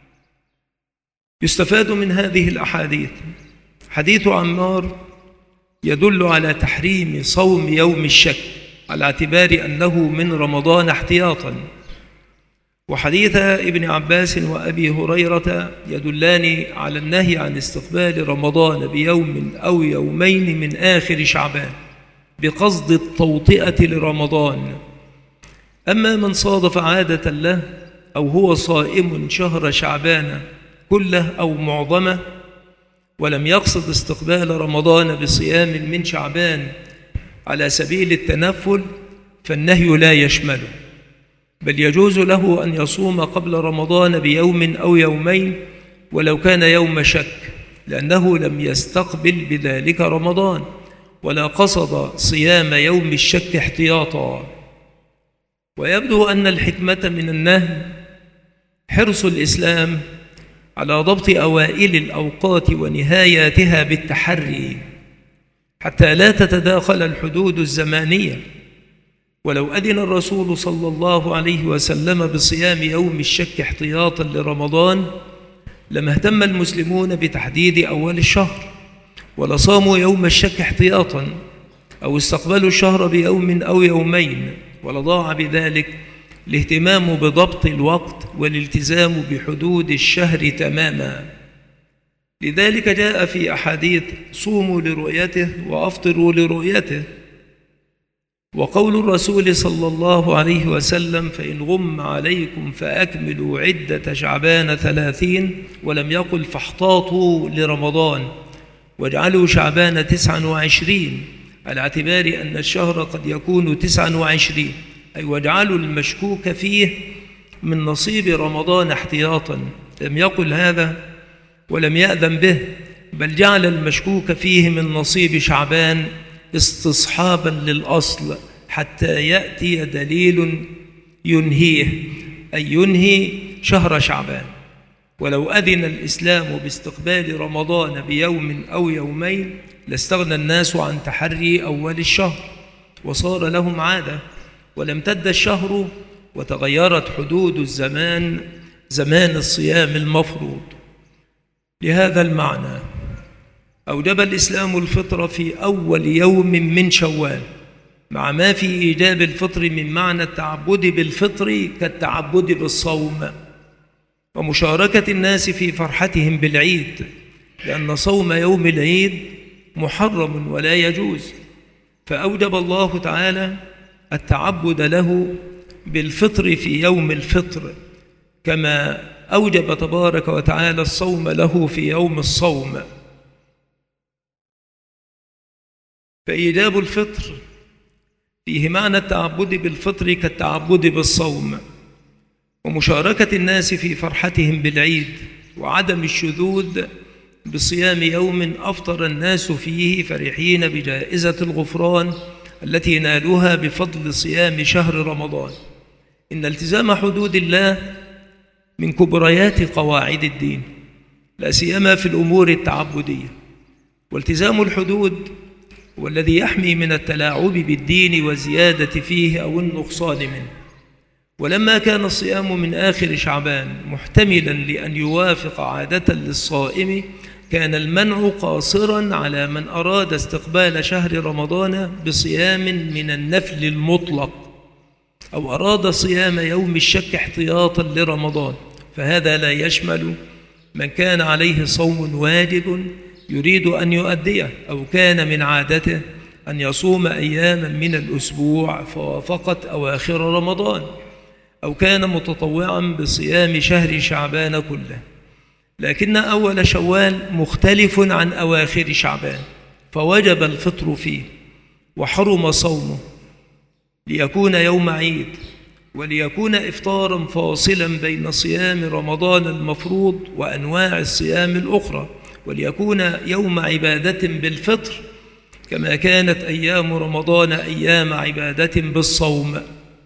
يستفاد من هذه الأحاديث حديث عمار يدل على تحريم صوم يوم الشك على اعتبار أنه من رمضان احتياطا، وحديث ابن عباس وأبي هريرة يدلان على النهي عن استقبال رمضان بيوم أو يومين من آخر شعبان بقصد التوطئة لرمضان. أما من صادف عادة له أو هو صائم شهر شعبان كله أو معظمه ولم يقصد استقبال رمضان بصيام من شعبان على سبيل التنفل فالنهي لا يشمله، بل يجوز له أن يصوم قبل رمضان بيوم أو يومين ولو كان يوم شك، لأنه لم يستقبل بذلك رمضان ولا قصد صيام يوم الشك احتياطا. ويبدو أن الحكمة من النهي حرص الإسلام على ضبط أوائل الأوقات ونهاياتها بالتحري حتى لا تتداخل الحدود الزمانية. ولو أذن الرسول صلى الله عليه وسلم بصيام يوم الشك احتياطا لرمضان لما اهتم المسلمون بتحديد أول الشهر، ولصاموا يوم الشك احتياطا أو استقبلوا الشهر بيوم أو يومين، ولضاع بذلك الاهتمام بضبط الوقت والالتزام بحدود الشهر تماما. لذلك جاء في أحاديث: صوموا لرؤيته وأفطروا لرؤيته. وقول الرسول صلى الله عليه وسلم: فإن غم عليكم فأكملوا عدة شعبان ثلاثين، ولم يقل فاحتاطوا لرمضان واجعلوا شعبان تسعا وعشرين، على اعتبار أن الشهر قد يكون تسعا وعشرين، أي واجعلوا المشكوك فيه من نصيب رمضان احتياطا. لم يقل هذا ولم يأذن به، بل جعل المشكوك فيه من نصيب شعبان استصحابا للأصل حتى يأتي دليل ينهيه، أي ينهي شهر شعبان. ولو أذن الإسلام باستقبال رمضان بيوم أو يومين لاستغنى الناس عن تحري أول الشهر وصار لهم عادة، ولم تد الشهر وتغيرت حدود الزمان زمان الصيام المفروض. لهذا المعنى أوجب الإسلام الفطر في أول يوم من شوال، مع ما في إيجاب الفطر من معنى التعبد بالفطر كالتعبد بالصوم، ومشاركة الناس في فرحتهم بالعيد، لأن صوم يوم العيد محرم ولا يجوز، فأوجب الله تعالى التعبد له بالفطر في يوم الفطر، كما أوجب تبارك وتعالى الصوم له في يوم الصوم. فإيجاب الفطر فيه معنى التعبد بالفطر كالتعبد بالصوم، ومشاركة الناس في فرحتهم بالعيد، وعدم الشذوذ بصيام يوم أفطر الناس فيه فرحين بجائزة الغفران التي نالوها بفضل صيام شهر رمضان. إن التزام حدود الله من كبريات قواعد الدين، لا سيما في الأمور التعبدية، والتزام الحدود والذي يحمي من التلاعب بالدين والزيادة فيه أو النقصان منه. ولما كان الصيام من آخر شعبان محتملا لأن يوافق عادة للصائم، كان المنع قاصرا على من أراد استقبال شهر رمضان بصيام من النفل المطلق، أو أراد صيام يوم الشك احتياطا لرمضان، فهذا لا يشمل من كان عليه صوم واجب يريد أن يؤديه، أو كان من عادته أن يصوم أياما من الأسبوع فوافقت أواخر رمضان، أو كان متطوعا بصيام شهر شعبان كله. لكن أول شوال مختلف عن أواخر شعبان، فوجب الفطر فيه وحرم صومه ليكون يوم عيد، وليكون إفطارا فاصلا بين صيام رمضان المفروض وأنواع الصيام الأخرى، وليكون يوم عبادة بالفطر كما كانت أيام رمضان أيام عبادة بالصوم.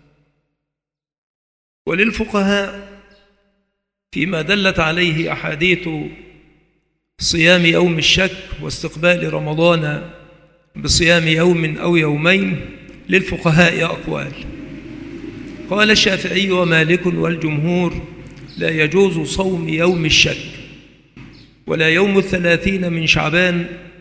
وللفقهاء فيما دلت عليه أحاديث صيام يوم الشك واستقبال رمضان بصيام يوم أو يومين، للفقهاء أقوال. قال الشافعي ومالك والجمهور: لا يجوز صوم يوم الشك ولا يوم الثلاثين من شعبان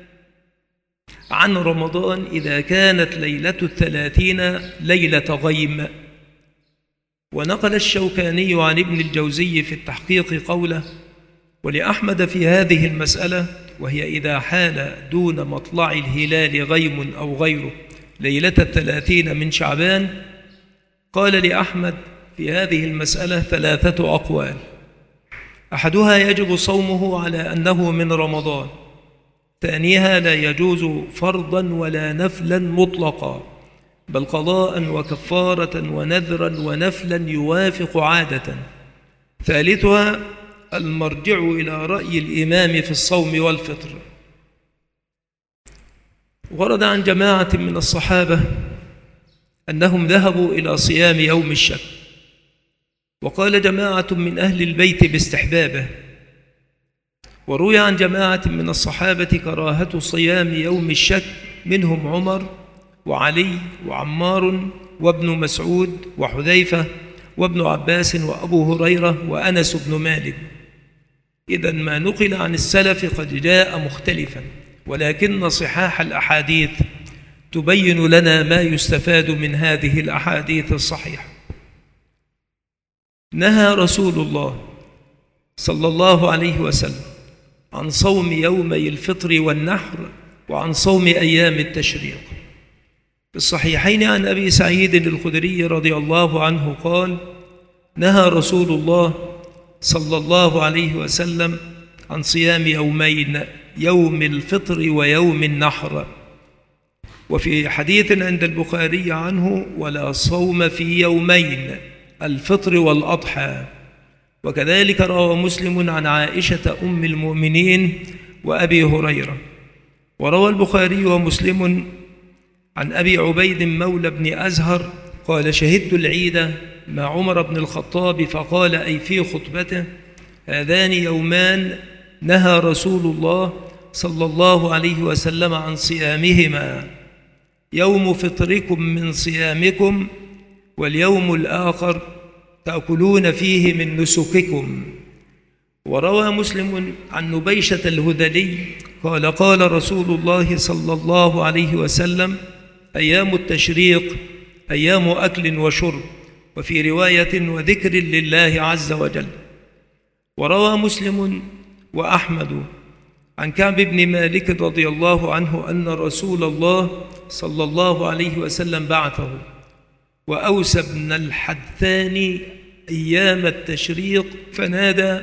عن رمضان إذا كانت ليلة الثلاثين ليلة غيم. ونقل الشوكاني عن ابن الجوزي في التحقيق قوله: ولأحمد في هذه المسألة، وهي إذا حال دون مطلع الهلال غيم أو غيره ليلة الثلاثين من شعبان، قال لأحمد في هذه المسألة ثلاثة أقوال: أحدها يجب صومه على أنه من رمضان، ثانيها لا يجوز فرضا ولا نفلا مطلقا، بل قضاء وكفارة ونذرا ونفلا يوافق عادة، ثالثها المرجع إلى رأي الإمام في الصوم والفطر. ورد عن جماعة من الصحابة أنهم ذهبوا إلى صيام يوم الشك، وقال جماعة من أهل البيت باستحبابه، وروي عن جماعة من الصحابة كراهة صيام يوم الشك، منهم عمر وعلي وعمار وابن مسعود وحذيفة وابن عباس وأبو هريرة وأنس بن مالك. إذن ما نقل عن السلف قد جاء مختلفا، ولكن صحاح الأحاديث تبين لنا ما يستفاد من هذه الأحاديث الصحيحة. نهى رسول الله صلى الله عليه وسلم عن صوم يومي الفطر والنحر وعن صوم أيام التشريق، في الصحيحين عن أبي سعيد الخدري رضي الله عنه قال: نهى رسول الله صلى الله عليه وسلم عن صيام يومين، يوم الفطر ويوم النحر. وفي حديث عند البخاري عنه: ولا صوم في يومين، الفطر والأضحى. وكذلك روى مسلم عن عائشة أم المؤمنين وأبي هريرة. وروى البخاري ومسلم عن أبي عبيد مولى بن أزهر قال: شهدت العيد مع عمر بن الخطاب فقال أي في خطبته: هذان يومان نهى رسول الله صلى الله عليه وسلم عن صيامهما، يوم فطركم من صيامكم، واليوم الآخر تأكلون فيه من نسككم. وروى مسلم عن نبيشة الهذلي قال: قال رسول الله صلى الله عليه وسلم: أيام التشريق أيام أكل وشرب، وفي رواية وذكر لله عز وجل. وروى مسلم وأحمد عن كعب بن مالك رضي الله عنه أن رسول الله صلى الله عليه وسلم بعثه وأوس بن الحدثان أيام التشريق فنادى: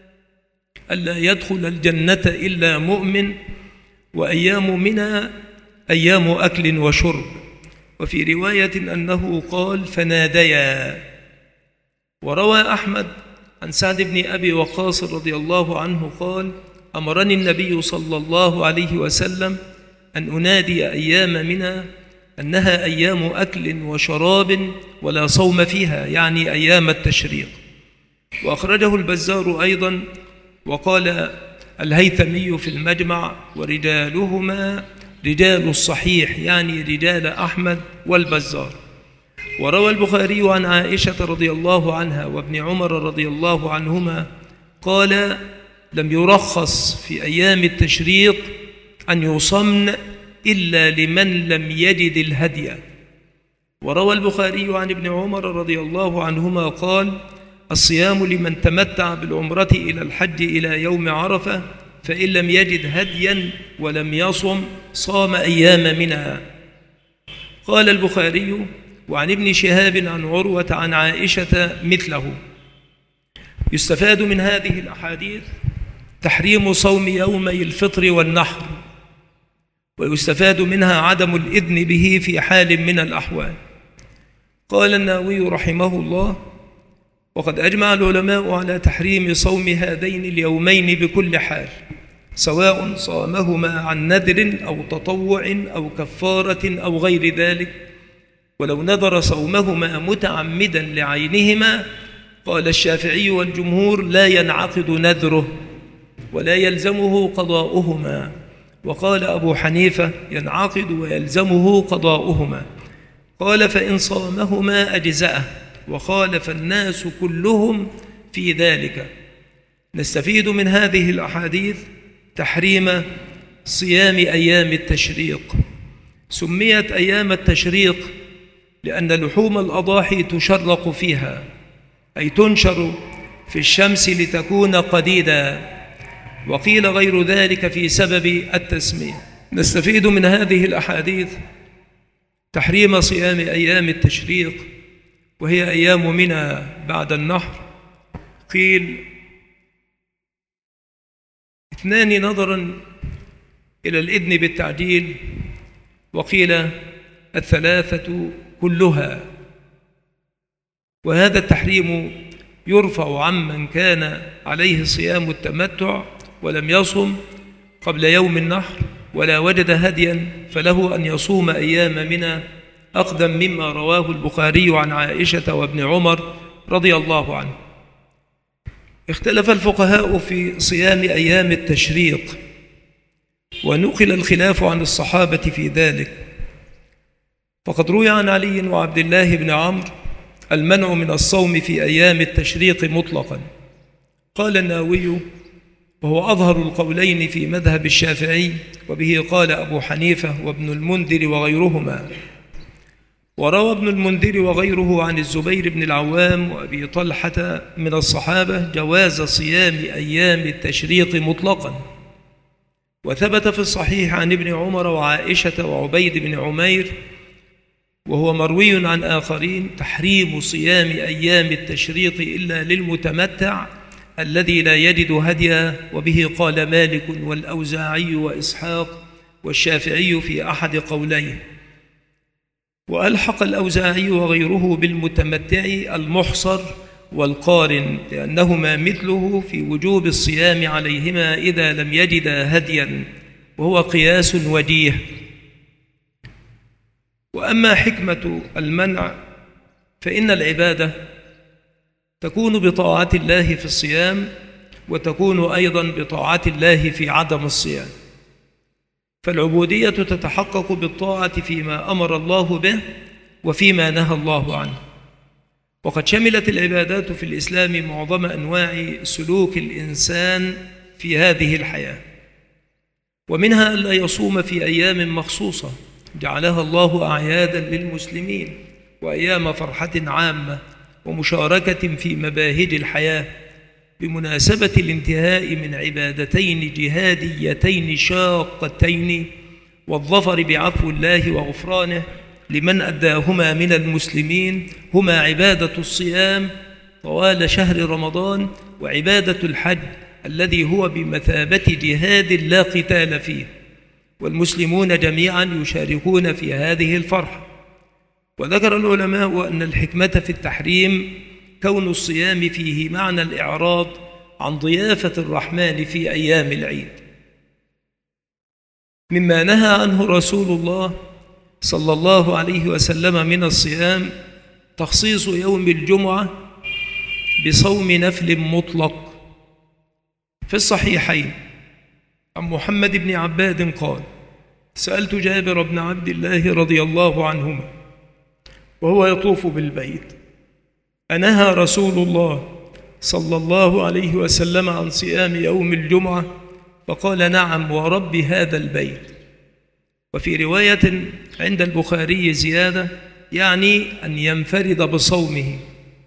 ألا يدخل الجنة إلا مؤمن، وأيام منى أيام أكل وشرب. وفي رواية أنه قال: فناديا. وروى أحمد عن سعد بن أبي وقاص رضي الله عنه قال: أمرني النبي صلى الله عليه وسلم أن أنادي أيام منى أنها أيام أكل وشراب ولا صوم فيها، يعني أيام التشريق. وأخرجه البزار أيضا. وقال الهيثمي في المجمع: ورجالهما رجال الصحيح، يعني رجال أحمد والبزار. وروى البخاري عن عائشة رضي الله عنها وابن عمر رضي الله عنهما قال: لم يرخص في أيام التشريق أن يصمن إلا لمن لم يجد الهدي. وروى البخاري عن ابن عمر رضي الله عنهما قال: الصيام لمن تمتع بالعمرة إلى الحج إلى يوم عرفة، فإن لم يجد هديا ولم يصم صام أيام منها. قال البخاري: وعن ابن شهاب عن عروة عن عائشة مثله. يستفاد من هذه الأحاديث تحريم صوم يومي الفطر والنحر، ويستفاد منها عدم الإذن به في حال من الأحوال. قال النووي رحمه الله: وقد أجمع العلماء على تحريم صوم هذين اليومين بكل حال، سواء صامهما عن نذر أو تطوع أو كفارة أو غير ذلك. ولو نذر صومهما متعمدا لعينهما، قال الشافعي والجمهور: لا ينعقد نذره ولا يلزمه قضاؤهما. وقال أبو حنيفة: ينعقد ويلزمه قضاؤهما. قال: فإن صامهما أجزأه، وخالف الناس كلهم في ذلك. نستفيد من هذه الأحاديث تحريم صيام أيام التشريق. سميت أيام التشريق لأن لحوم الأضاحي تشرق فيها، أي تنشر في الشمس لتكون قديدا. وقيل غير ذلك في سبب التسمية. نستفيد من هذه الأحاديث تحريم صيام أيام التشريق، وهي أيام منى بعد النحر. قيل اثنان نظرا إلى الإذن بالتعجيل، وقيل الثلاثة كلها. وهذا التحريم يرفع عمن كان عليه صيام التمتع ولم يصم قبل يوم النحر ولا وجد هديا، فله أن يصوم أيام منى، أقدم مما رواه البخاري عن عائشة وابن عمر رضي الله عنه. اختلف الفقهاء في صيام أيام التشريق، ونقل الخلاف عن الصحابة في ذلك. فقد روي عن علي وعبد الله بن عمرو المنع من الصوم في أيام التشريق مطلقا. قال النووي: وهو أظهر القولين في مذهب الشافعي، وبه قال أبو حنيفة وابن المنذر وغيرهما. وروى ابن المنذر وغيره عن الزبير بن العوام وأبي طلحة من الصحابة جواز صيام أيام التشريق مطلقا. وثبت في الصحيح عن ابن عمر وعائشة وعبيد بن عمير وهو مروي عن آخرين تحريم صيام أيام التشريق إلا للمتمتع الذي لا يجد هديا، وبه قال مالك والأوزاعي وإسحاق والشافعي في أحد قوليه. وألحق الأوزاعي وغيره بالمتمتع المحصر والقارن، لأنهما مثله في وجوب الصيام عليهما إذا لم يجدا هديا، وهو قياس وجيه. وأما حكمة المنع فإن العبادة تكون بطاعة الله في الصيام، وتكون أيضا بطاعة الله في عدم الصيام. فالعبودية تتحقق بالطاعة فيما أمر الله به وفيما نهى الله عنه. وقد شملت العبادات في الإسلام معظم أنواع سلوك الإنسان في هذه الحياة، ومنها ألا يصوم في أيام مخصوصة جعلها الله أعيادا للمسلمين، وأيام فرحة عامة ومشاركة في مباهج الحياة، بمناسبة الانتهاء من عبادتين جهاديتين شاقتين، والظفر بعفو الله وغفرانه لمن أداهما من المسلمين، هما عبادة الصيام طوال شهر رمضان، وعبادة الحج الذي هو بمثابة جهاد لا قتال فيه، والمسلمون جميعا يشاركون في هذه الفرحة. وذكر العلماء أن الحكمة في التحريم كون الصيام فيه معنى الإعراض عن ضيافة الرحمن في أيام العيد. مما نهى عنه رسول الله صلى الله عليه وسلم من الصيام تخصيص يوم الجمعة بصوم نفل مطلق. في الصحيحين عن محمد بن عباد قال: سألت جابر بن عبد الله رضي الله عنهما وهو يطوف بالبيت: أنهى رسول الله صلى الله عليه وسلم عن صيام يوم الجمعة؟ فقال: نعم ورب هذا البيت. وفي رواية عند البخاري زيادة يعني أن ينفرد بصومه.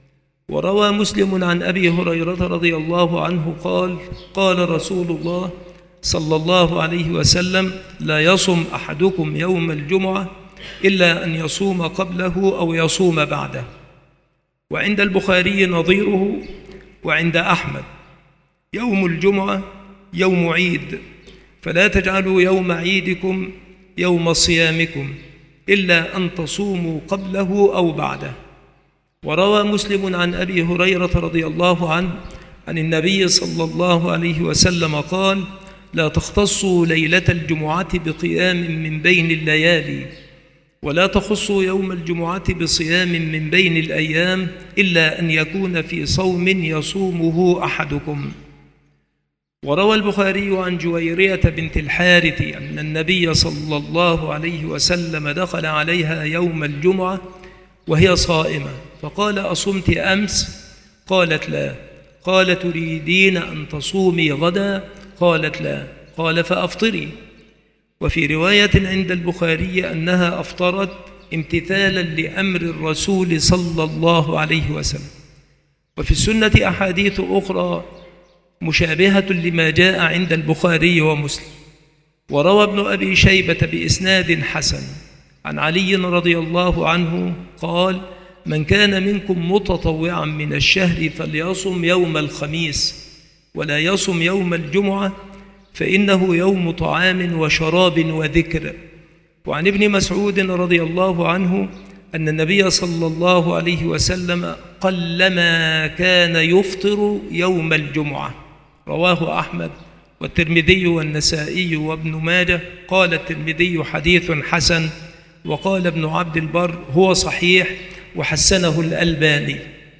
وروى مسلم عن أبي هريرة رضي الله عنه قال: قال رسول الله صلى الله عليه وسلم: لا يصم أحدكم يوم الجمعة إلا أن يصوم قبله أو يصوم بعده. وعند البخاري نظيره، وعند أحمد: يوم الجمعة يوم عيد، فلا تجعلوا يوم عيدكم يوم صيامكم إلا أن تصوموا قبله أو بعده. وروى مسلم عن أبي هريرة رضي الله عنه عن النبي صلى الله عليه وسلم قال: لا تختصوا ليلة الجمعة بقيام من بين الليالي، ولا تخصوا يوم الجمعة بصيام من بين الأيام إلا أن يكون في صوم يصومه أحدكم. وروى البخاري عن جويرية بنت الحارث أن النبي صلى الله عليه وسلم دخل عليها يوم الجمعة وهي صائمة، فقال: أصمت أمس؟ قالت: لا. قال: تريدين أن تصومي غدا؟ قالت: لا. قال: فأفطري. وفي رواية عند البخاري أنها أفطرت امتثالا لأمر الرسول صلى الله عليه وسلم. وفي السنة أحاديث أخرى مشابهة لما جاء عند البخاري ومسلم. وروى ابن أبي شيبة بإسناد حسن عن علي رضي الله عنه قال: من كان منكم متطوعا من الشهر فليصم يوم الخميس ولا يصم يوم الجمعة، فإنه يوم طعام وشراب وذكر. وعن ابن مسعود رضي الله عنه أن النبي صلى الله عليه وسلم قلما كان يفطر يوم الجمعة. رواه أحمد والترمذي والنسائي وابن ماجه. قال الترمذي: حديث حسن. وقال ابن عبد البر: هو صحيح وحسنه الألباني.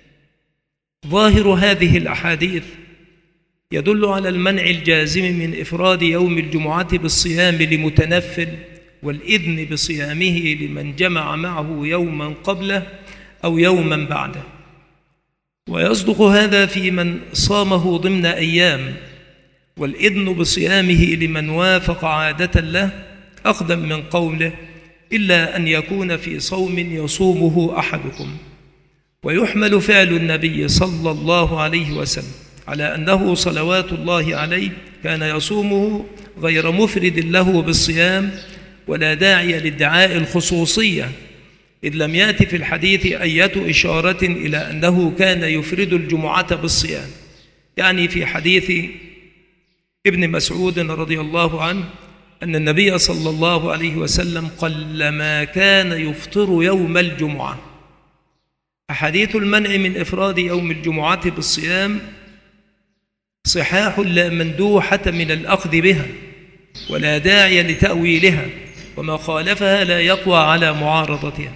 ظاهر هذه الأحاديث يدل على المنع الجازم من إفراد يوم الجمعة بالصيام لمتنفل، والإذن بصيامه لمن جمع معه يوما قبله أو يوما بعده. ويصدق هذا في من صامه ضمن أيام، والإذن بصيامه لمن وافق عادة له أقدم من قوله: إلا أن يكون في صوم يصومه أحدكم. ويحمل فعل النبي صلى الله عليه وسلم على أنه صلوات الله عليه كان يصومه غير مفرد له بالصيام، ولا داعي لادعاء الخصوصية، إذ لم يأتي في الحديث أية إشارة إلى أنه كان يفرد الجمعة بالصيام. يعني في حديث ابن مسعود رضي الله عنه أن النبي صلى الله عليه وسلم قلما كان يفطر يوم الجمعة. أحاديث المنع من إفراد يوم الجمعة بالصيام صحاح لا مندوحة من الأخذ بها ولا داعي لتأويلها، وما خالفها لا يقوى على معارضتها.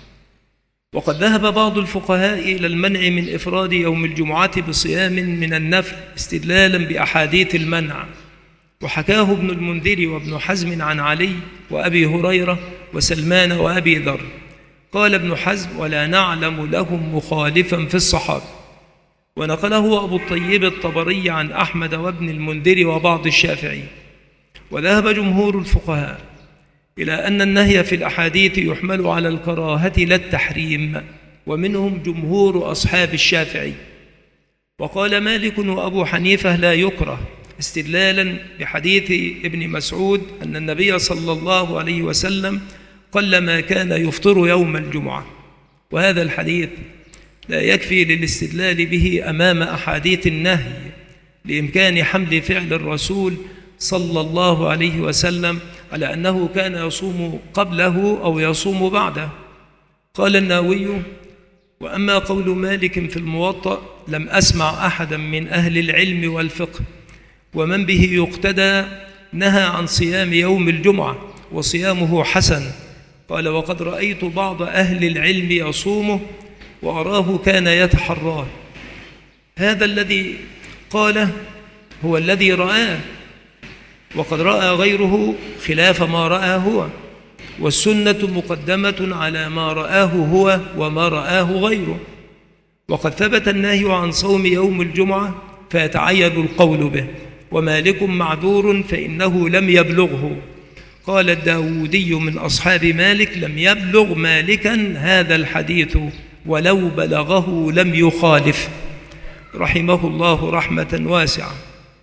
وقد ذهب بعض الفقهاء إلى المنع من إفراد يوم الجمعة بصيام من النفل استدلالا بأحاديث المنع، وحكاه ابن المنذر وابن حزم عن علي وأبي هريرة وسلمان وأبي ذر. قال ابن حزم: ولا نعلم لهم مخالفا في الصحابة. ونقله أبو الطيب الطبري عن أحمد وابن المنذر وبعض الشافعي. وذهب جمهور الفقهاء إلى أن النهي في الأحاديث يحمل على الكراهة لا التحريم، ومنهم جمهور أصحاب الشافعي. وقال مالك وأبو حنيفة لا يكره، استدلالا بحديث ابن مسعود أن النبي صلى الله عليه وسلم قلما كان يفطر يوم الجمعة. وهذا الحديث لا يكفي للاستدلال به أمام أحاديث النهي، لإمكان حمل فعل الرسول صلى الله عليه وسلم على أنه كان يصوم قبله أو يصوم بعده. قال النووي: وأما قول مالك في الموطأ لم أسمع أحدا من أهل العلم والفقه ومن به يقتدى نهى عن صيام يوم الجمعة وصيامه حسن. قال: وقد رأيت بعض أهل العلم يصومه وأراه كان يتحراه. هذا الذي قاله هو الذي رآه، وقد رأى غيره خلاف ما رأى هو، والسنة مقدمة على ما رآه هو وما رآه غيره. وقد ثبت النهي عن صوم يوم الجمعة فيتعين القول به، ومالك معذور فإنه لم يبلغه. قال الداودي من أصحاب مالك: لم يبلغ مالكا هذا الحديث ولو بلغه لم يخالف، رحمه الله رحمة واسعة.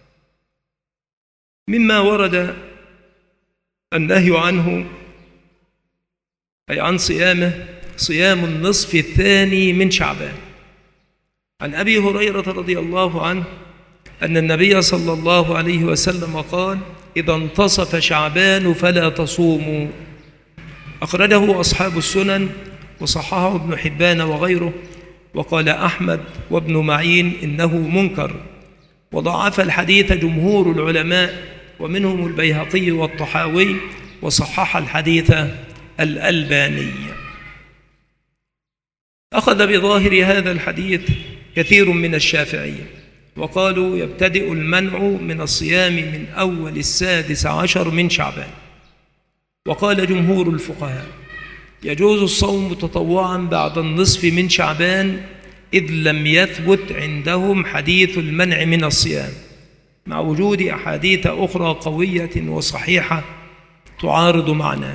مما ورد النهي عنه أي عن صيامه صيام النصف الثاني من شعبان. عن أبي هريرة رضي الله عنه أن النبي صلى الله عليه وسلم قال: إذا انتصف شعبان فلا تصوموا. أخرجه أصحاب السنن وصححه ابن حبان وغيره. وقال أحمد وابن معين إنه منكر. وضعف الحديث جمهور العلماء ومنهم البيهقي والطحاوي، وصحح الحديث الألباني. أخذ بظاهر هذا الحديث كثير من الشافعية، وقالوا يبتدئ المنع من الصيام من أول السادس عشر من شعبان. وقال جمهور الفقهاء يجوز الصوم تطوعا بعد النصف من شعبان، إذ لم يثبت عندهم حديث المنع من الصيام، مع وجود أحاديث أخرى قوية وصحيحة تعارض معناه.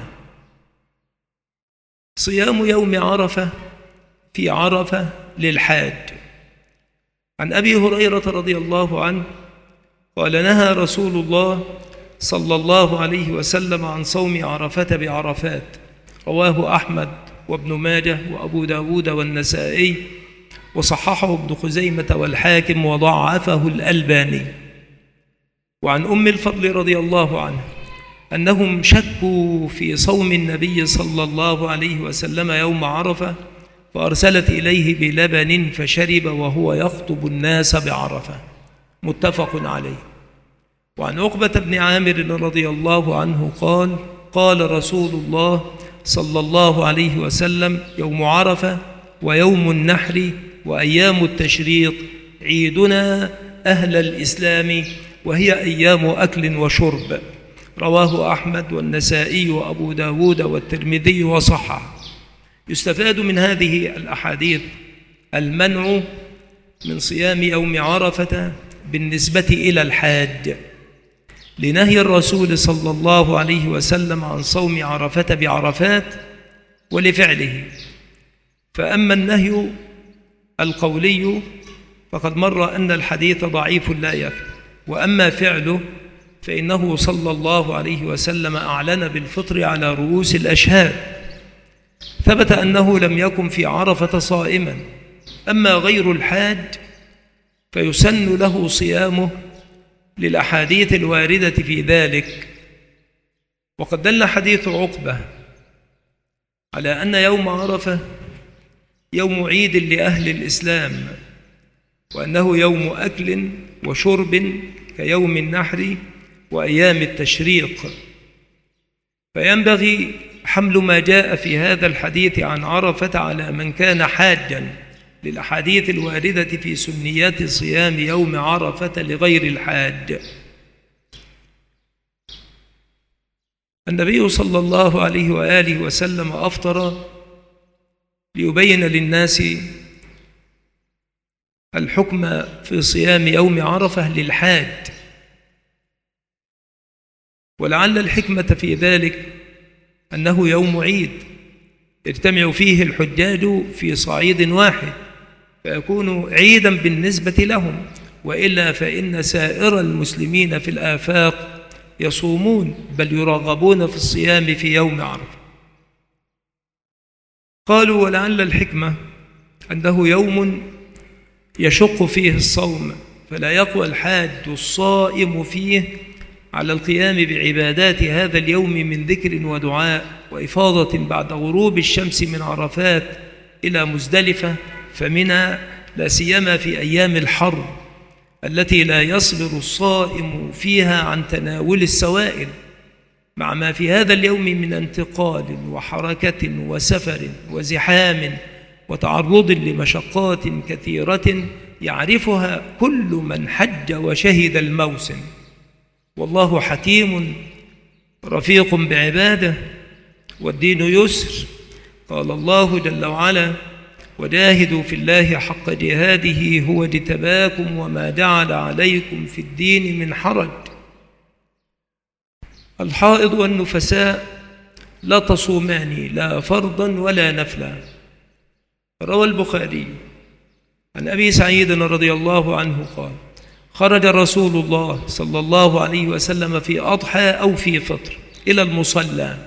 صيام يوم عرفة في عرفة للحاج. عن أبي هريرة رضي الله عنه قال: نهى رسول الله صلى الله عليه وسلم عن صوم عرفة بعرفات. رواه أحمد وابن ماجه وأبو داود والنسائي، وصححه ابن خزيمة والحاكم وضعفه الألباني. وعن أم الفضل رضي الله عنه أنهم شكوا في صوم النبي صلى الله عليه وسلم يوم عرفة، فأرسلت إليه بلبن فشرب وهو يخطب الناس بعرفة. متفق عليه. وعن عقبة بن عامر رضي الله عنه قال: قال رسول الله صلى الله عليه وسلم: يوم عرفة ويوم النحر وأيام التشريق عيدنا أهل الإسلام، وهي أيام أكل وشرب. رواه أحمد والنسائي وأبو داود والترمذي وصححه. يستفاد من هذه الأحاديث المنع من صيام يوم عرفة بالنسبة إلى الحاج، لنهي الرسول صلى الله عليه وسلم عن صوم عرفة بعرفات ولفعله. فأما النهي القولي فقد مر أن الحديث ضعيف لا يكفي، وأما فعله فإنه صلى الله عليه وسلم أعلن بالفطر على رؤوس الأشهاد. ثبت أنه لم يكن في عرفة صائما. أما غير الحاج فيسن له صيامه للأحاديث الواردة في ذلك. وقد دل حديث عقبة على أن يوم عرفة يوم عيد لأهل الإسلام، وأنه يوم أكل وشرب كيوم النحر وأيام التشريق، فينبغي حمل ما جاء في هذا الحديث عن عرفة على من كان حاجا للأحاديث الواردة في سنيات صيام يوم عرفة لغير الحاج. النبي صلى الله عليه وآله وسلم أفطر ليبين للناس الحكم في صيام يوم عرفة للحاج، ولعل الحكمة في ذلك أنه يوم عيد يجتمع فيه الحجاج في صعيد واحد فيكون عيدا بالنسبة لهم، وإلا فإن سائر المسلمين في الآفاق يصومون بل يرغبون في الصيام في يوم عرفة. قالوا ولعل الحكمة أنه يوم يشق فيه الصوم فلا يقوى الحاج الصائم فيه على القيام بعبادات هذا اليوم من ذكر ودعاء وإفاضة بعد غروب الشمس من عرفات إلى مزدلفة فمنى، لا سيما في أيام الحر التي لا يصبر الصائم فيها عن تناول السوائل، مع ما في هذا اليوم من انتقال وحركة وسفر وزحام وتعرض لمشقات كثيرة يعرفها كل من حج وشهد الموسم. والله حكيم رفيق بعباده والدين يسر. قال الله جل وعلا: وجاهدوا في الله حق جهاده هو اجتباكم وما جعل عليكم في الدين من حرج. الحائض والنفساء لا تصومان لا فرضا ولا نفلا. روى البخاري عن أبي سعيد رضي الله عنه قال: خرج رسول الله صلى الله عليه وسلم في أضحى أو في فطر إلى المصلى،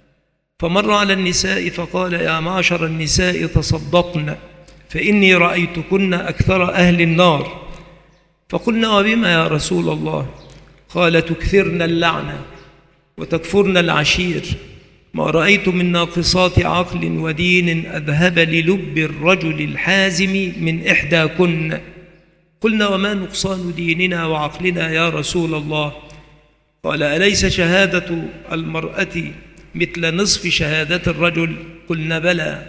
فمر على النساء فقال: يا معشر النساء تصدقن فإني رأيتكن أكثر أهل النار. فقلنا: وبما يا رسول الله؟ قال: تكثرن اللعنة وتكفرن العشير، ما رأيت من ناقصات عقل ودين أذهب للب الرجل الحازم من إحداكن. قلنا: وما نقصان ديننا وعقلنا يا رسول الله؟ قال: أليس شهادة المرأة مثل نصف شهادة الرجل؟ قلنا: بلى.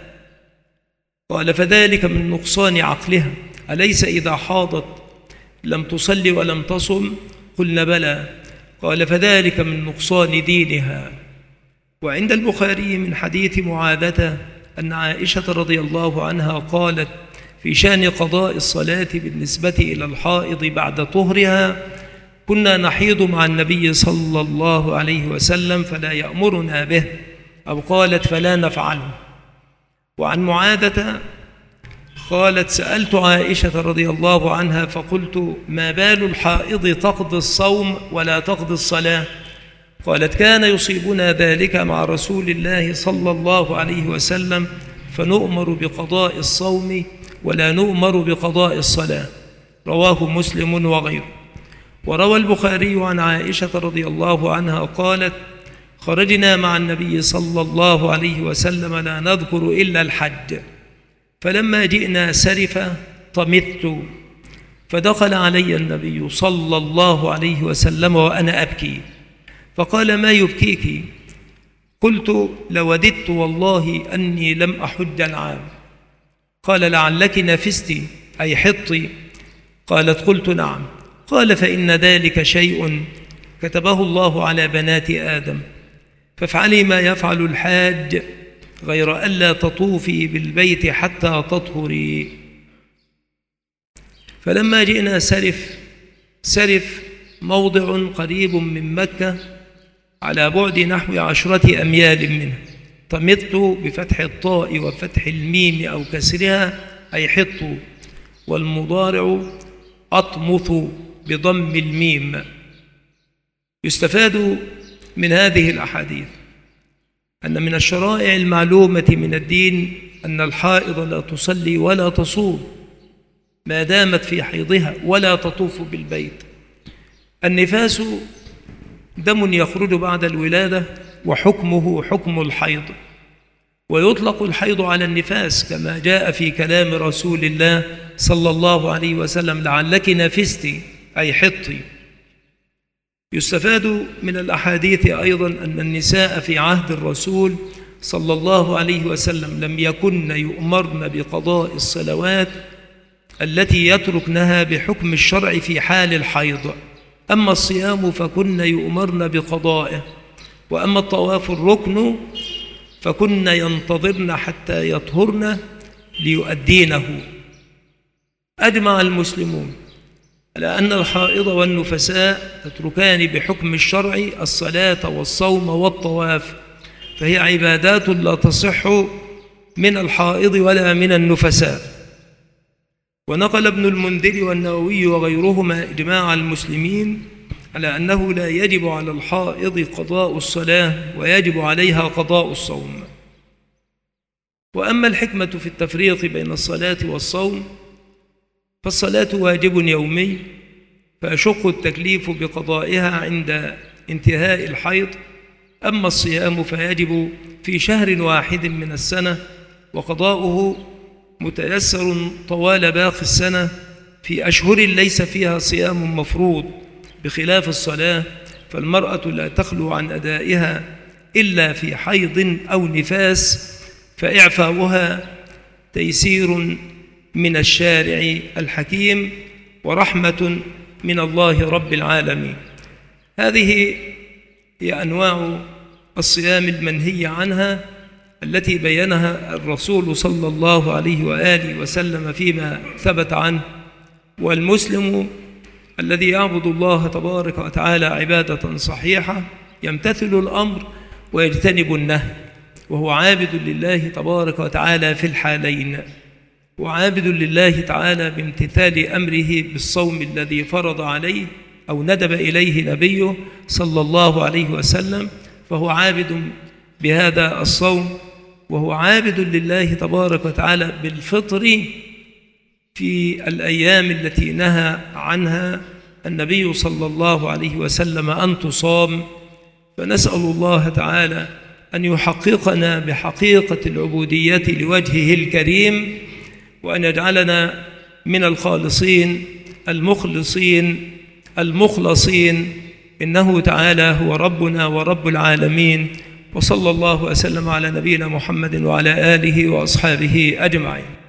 قال: فذلك من نقصان عقلها. أليس إذا حاضت لم تصلي ولم تصم؟ قلنا: بلى. قال: فذلك من نقصان دينها. وعند البخاري من حديث معاذة أن عائشة رضي الله عنها قالت في شأن قضاء الصلاة بالنسبة إلى الحائض بعد طهرها: كنا نحيض مع النبي صلى الله عليه وسلم فلا يأمرنا به، أو قالت فلا نفعله. وعن معاذة قالت: سألت عائشة رضي الله عنها فقلت: ما بال الحائض تقضي الصوم ولا تقضي الصلاة؟ قالت: كان يصيبنا ذلك مع رسول الله صلى الله عليه وسلم فنؤمر بقضاء الصوم ولا نؤمر بقضاء الصلاة. رواه مسلم وغيره. وروى البخاري عن عائشة رضي الله عنها قالت: خرجنا مع النبي صلى الله عليه وسلم لا نذكر إلا الحج، فلما جئنا سرفا طمثت، فدخل علي النبي صلى الله عليه وسلم وأنا أبكي، فقال: ما يبكيك؟ قلت: لوددت والله أني لم أحج العام. قال: لعلك نفست أي حطي؟ قالت: قلت: نعم. قال: فإن ذلك شيء كتبه الله على بنات آدم، فافعلي ما يفعل الحاج غير ألا تطوفي بالبيت حتى تطهري. فلما جئنا سرف، سرف موضع قريب من مكة على بعد نحو عشرة أميال منه. طمثت بفتح الطاء وفتح الميم أو كسرها أي حط، والمضارع أطمث بضم الميم. يستفاد من هذه الأحاديث أن من الشرائع المعلومة من الدين أن الحائض لا تصلي ولا تصوم ما دامت في حيضها ولا تطوف بالبيت. النفاس دم يخرج بعد الولادة وحكمه حكم الحيض، ويطلق الحيض على النفاس كما جاء في كلام رسول الله صلى الله عليه وسلم: لعلك نفست أي حطي. يستفاد من الأحاديث أيضا أن النساء في عهد الرسول صلى الله عليه وسلم لم يكن يؤمرن بقضاء الصلوات التي يتركنها بحكم الشرع في حال الحيض، أما الصيام فكن يؤمرن بقضائه، وأما الطواف الركن فكن ينتظرن حتى يطهرن ليؤدينه. أجمع المسلمون على أن الحائض والنفساء تتركان بحكم الشرع الصلاة والصوم والطواف، فهي عبادات لا تصح من الحائض ولا من النفساء. ونقل ابن المنذر والنووي وغيرهما إجماع المسلمين على أنه لا يجب على الحائض قضاء الصلاة ويجب عليها قضاء الصوم. وأما الحكمة في التفريق بين الصلاة والصوم فالصلاة واجب يومي فيشق التكليف بقضائها عند انتهاء الحيض، أما الصيام فيجب في شهر واحد من السنة وقضاؤه متيسر طوال باقي السنة في أشهر ليس فيها صيام مفروض، بخلاف الصلاة فالمرأة لا تخلو عن أدائها إلا في حيض أو نفاس، فإعفاؤها تيسير من الشارع الحكيم ورحمة من الله رب العالمين. هذه هي أنواع الصيام المنهي عنها التي بينها الرسول صلى الله عليه وآله وسلم فيما ثبت عنه. والمسلم الذي يعبد الله تبارك وتعالى عبادة صحيحة يمتثل الأمر ويجتنب النهي، وهو عابد لله تبارك وتعالى في الحالين، وعابد لله تعالى بامتثال أمره بالصوم الذي فرض عليه أو ندب إليه نبيه صلى الله عليه وسلم، فهو عابد بهذا الصوم، وهو عابد لله تبارك وتعالى بالفطر في الأيام التي نهى عنها النبي صلى الله عليه وسلم أن تصام. فنسأل الله تعالى أن يحققنا بحقيقة العبودية لوجهه الكريم، وأن يجعلنا من الخالصين المخلصين المخلصين، إنه تعالى هو ربنا ورب العالمين. وصلى الله وسلم على نبينا محمد وعلى آله وأصحابه أجمعين.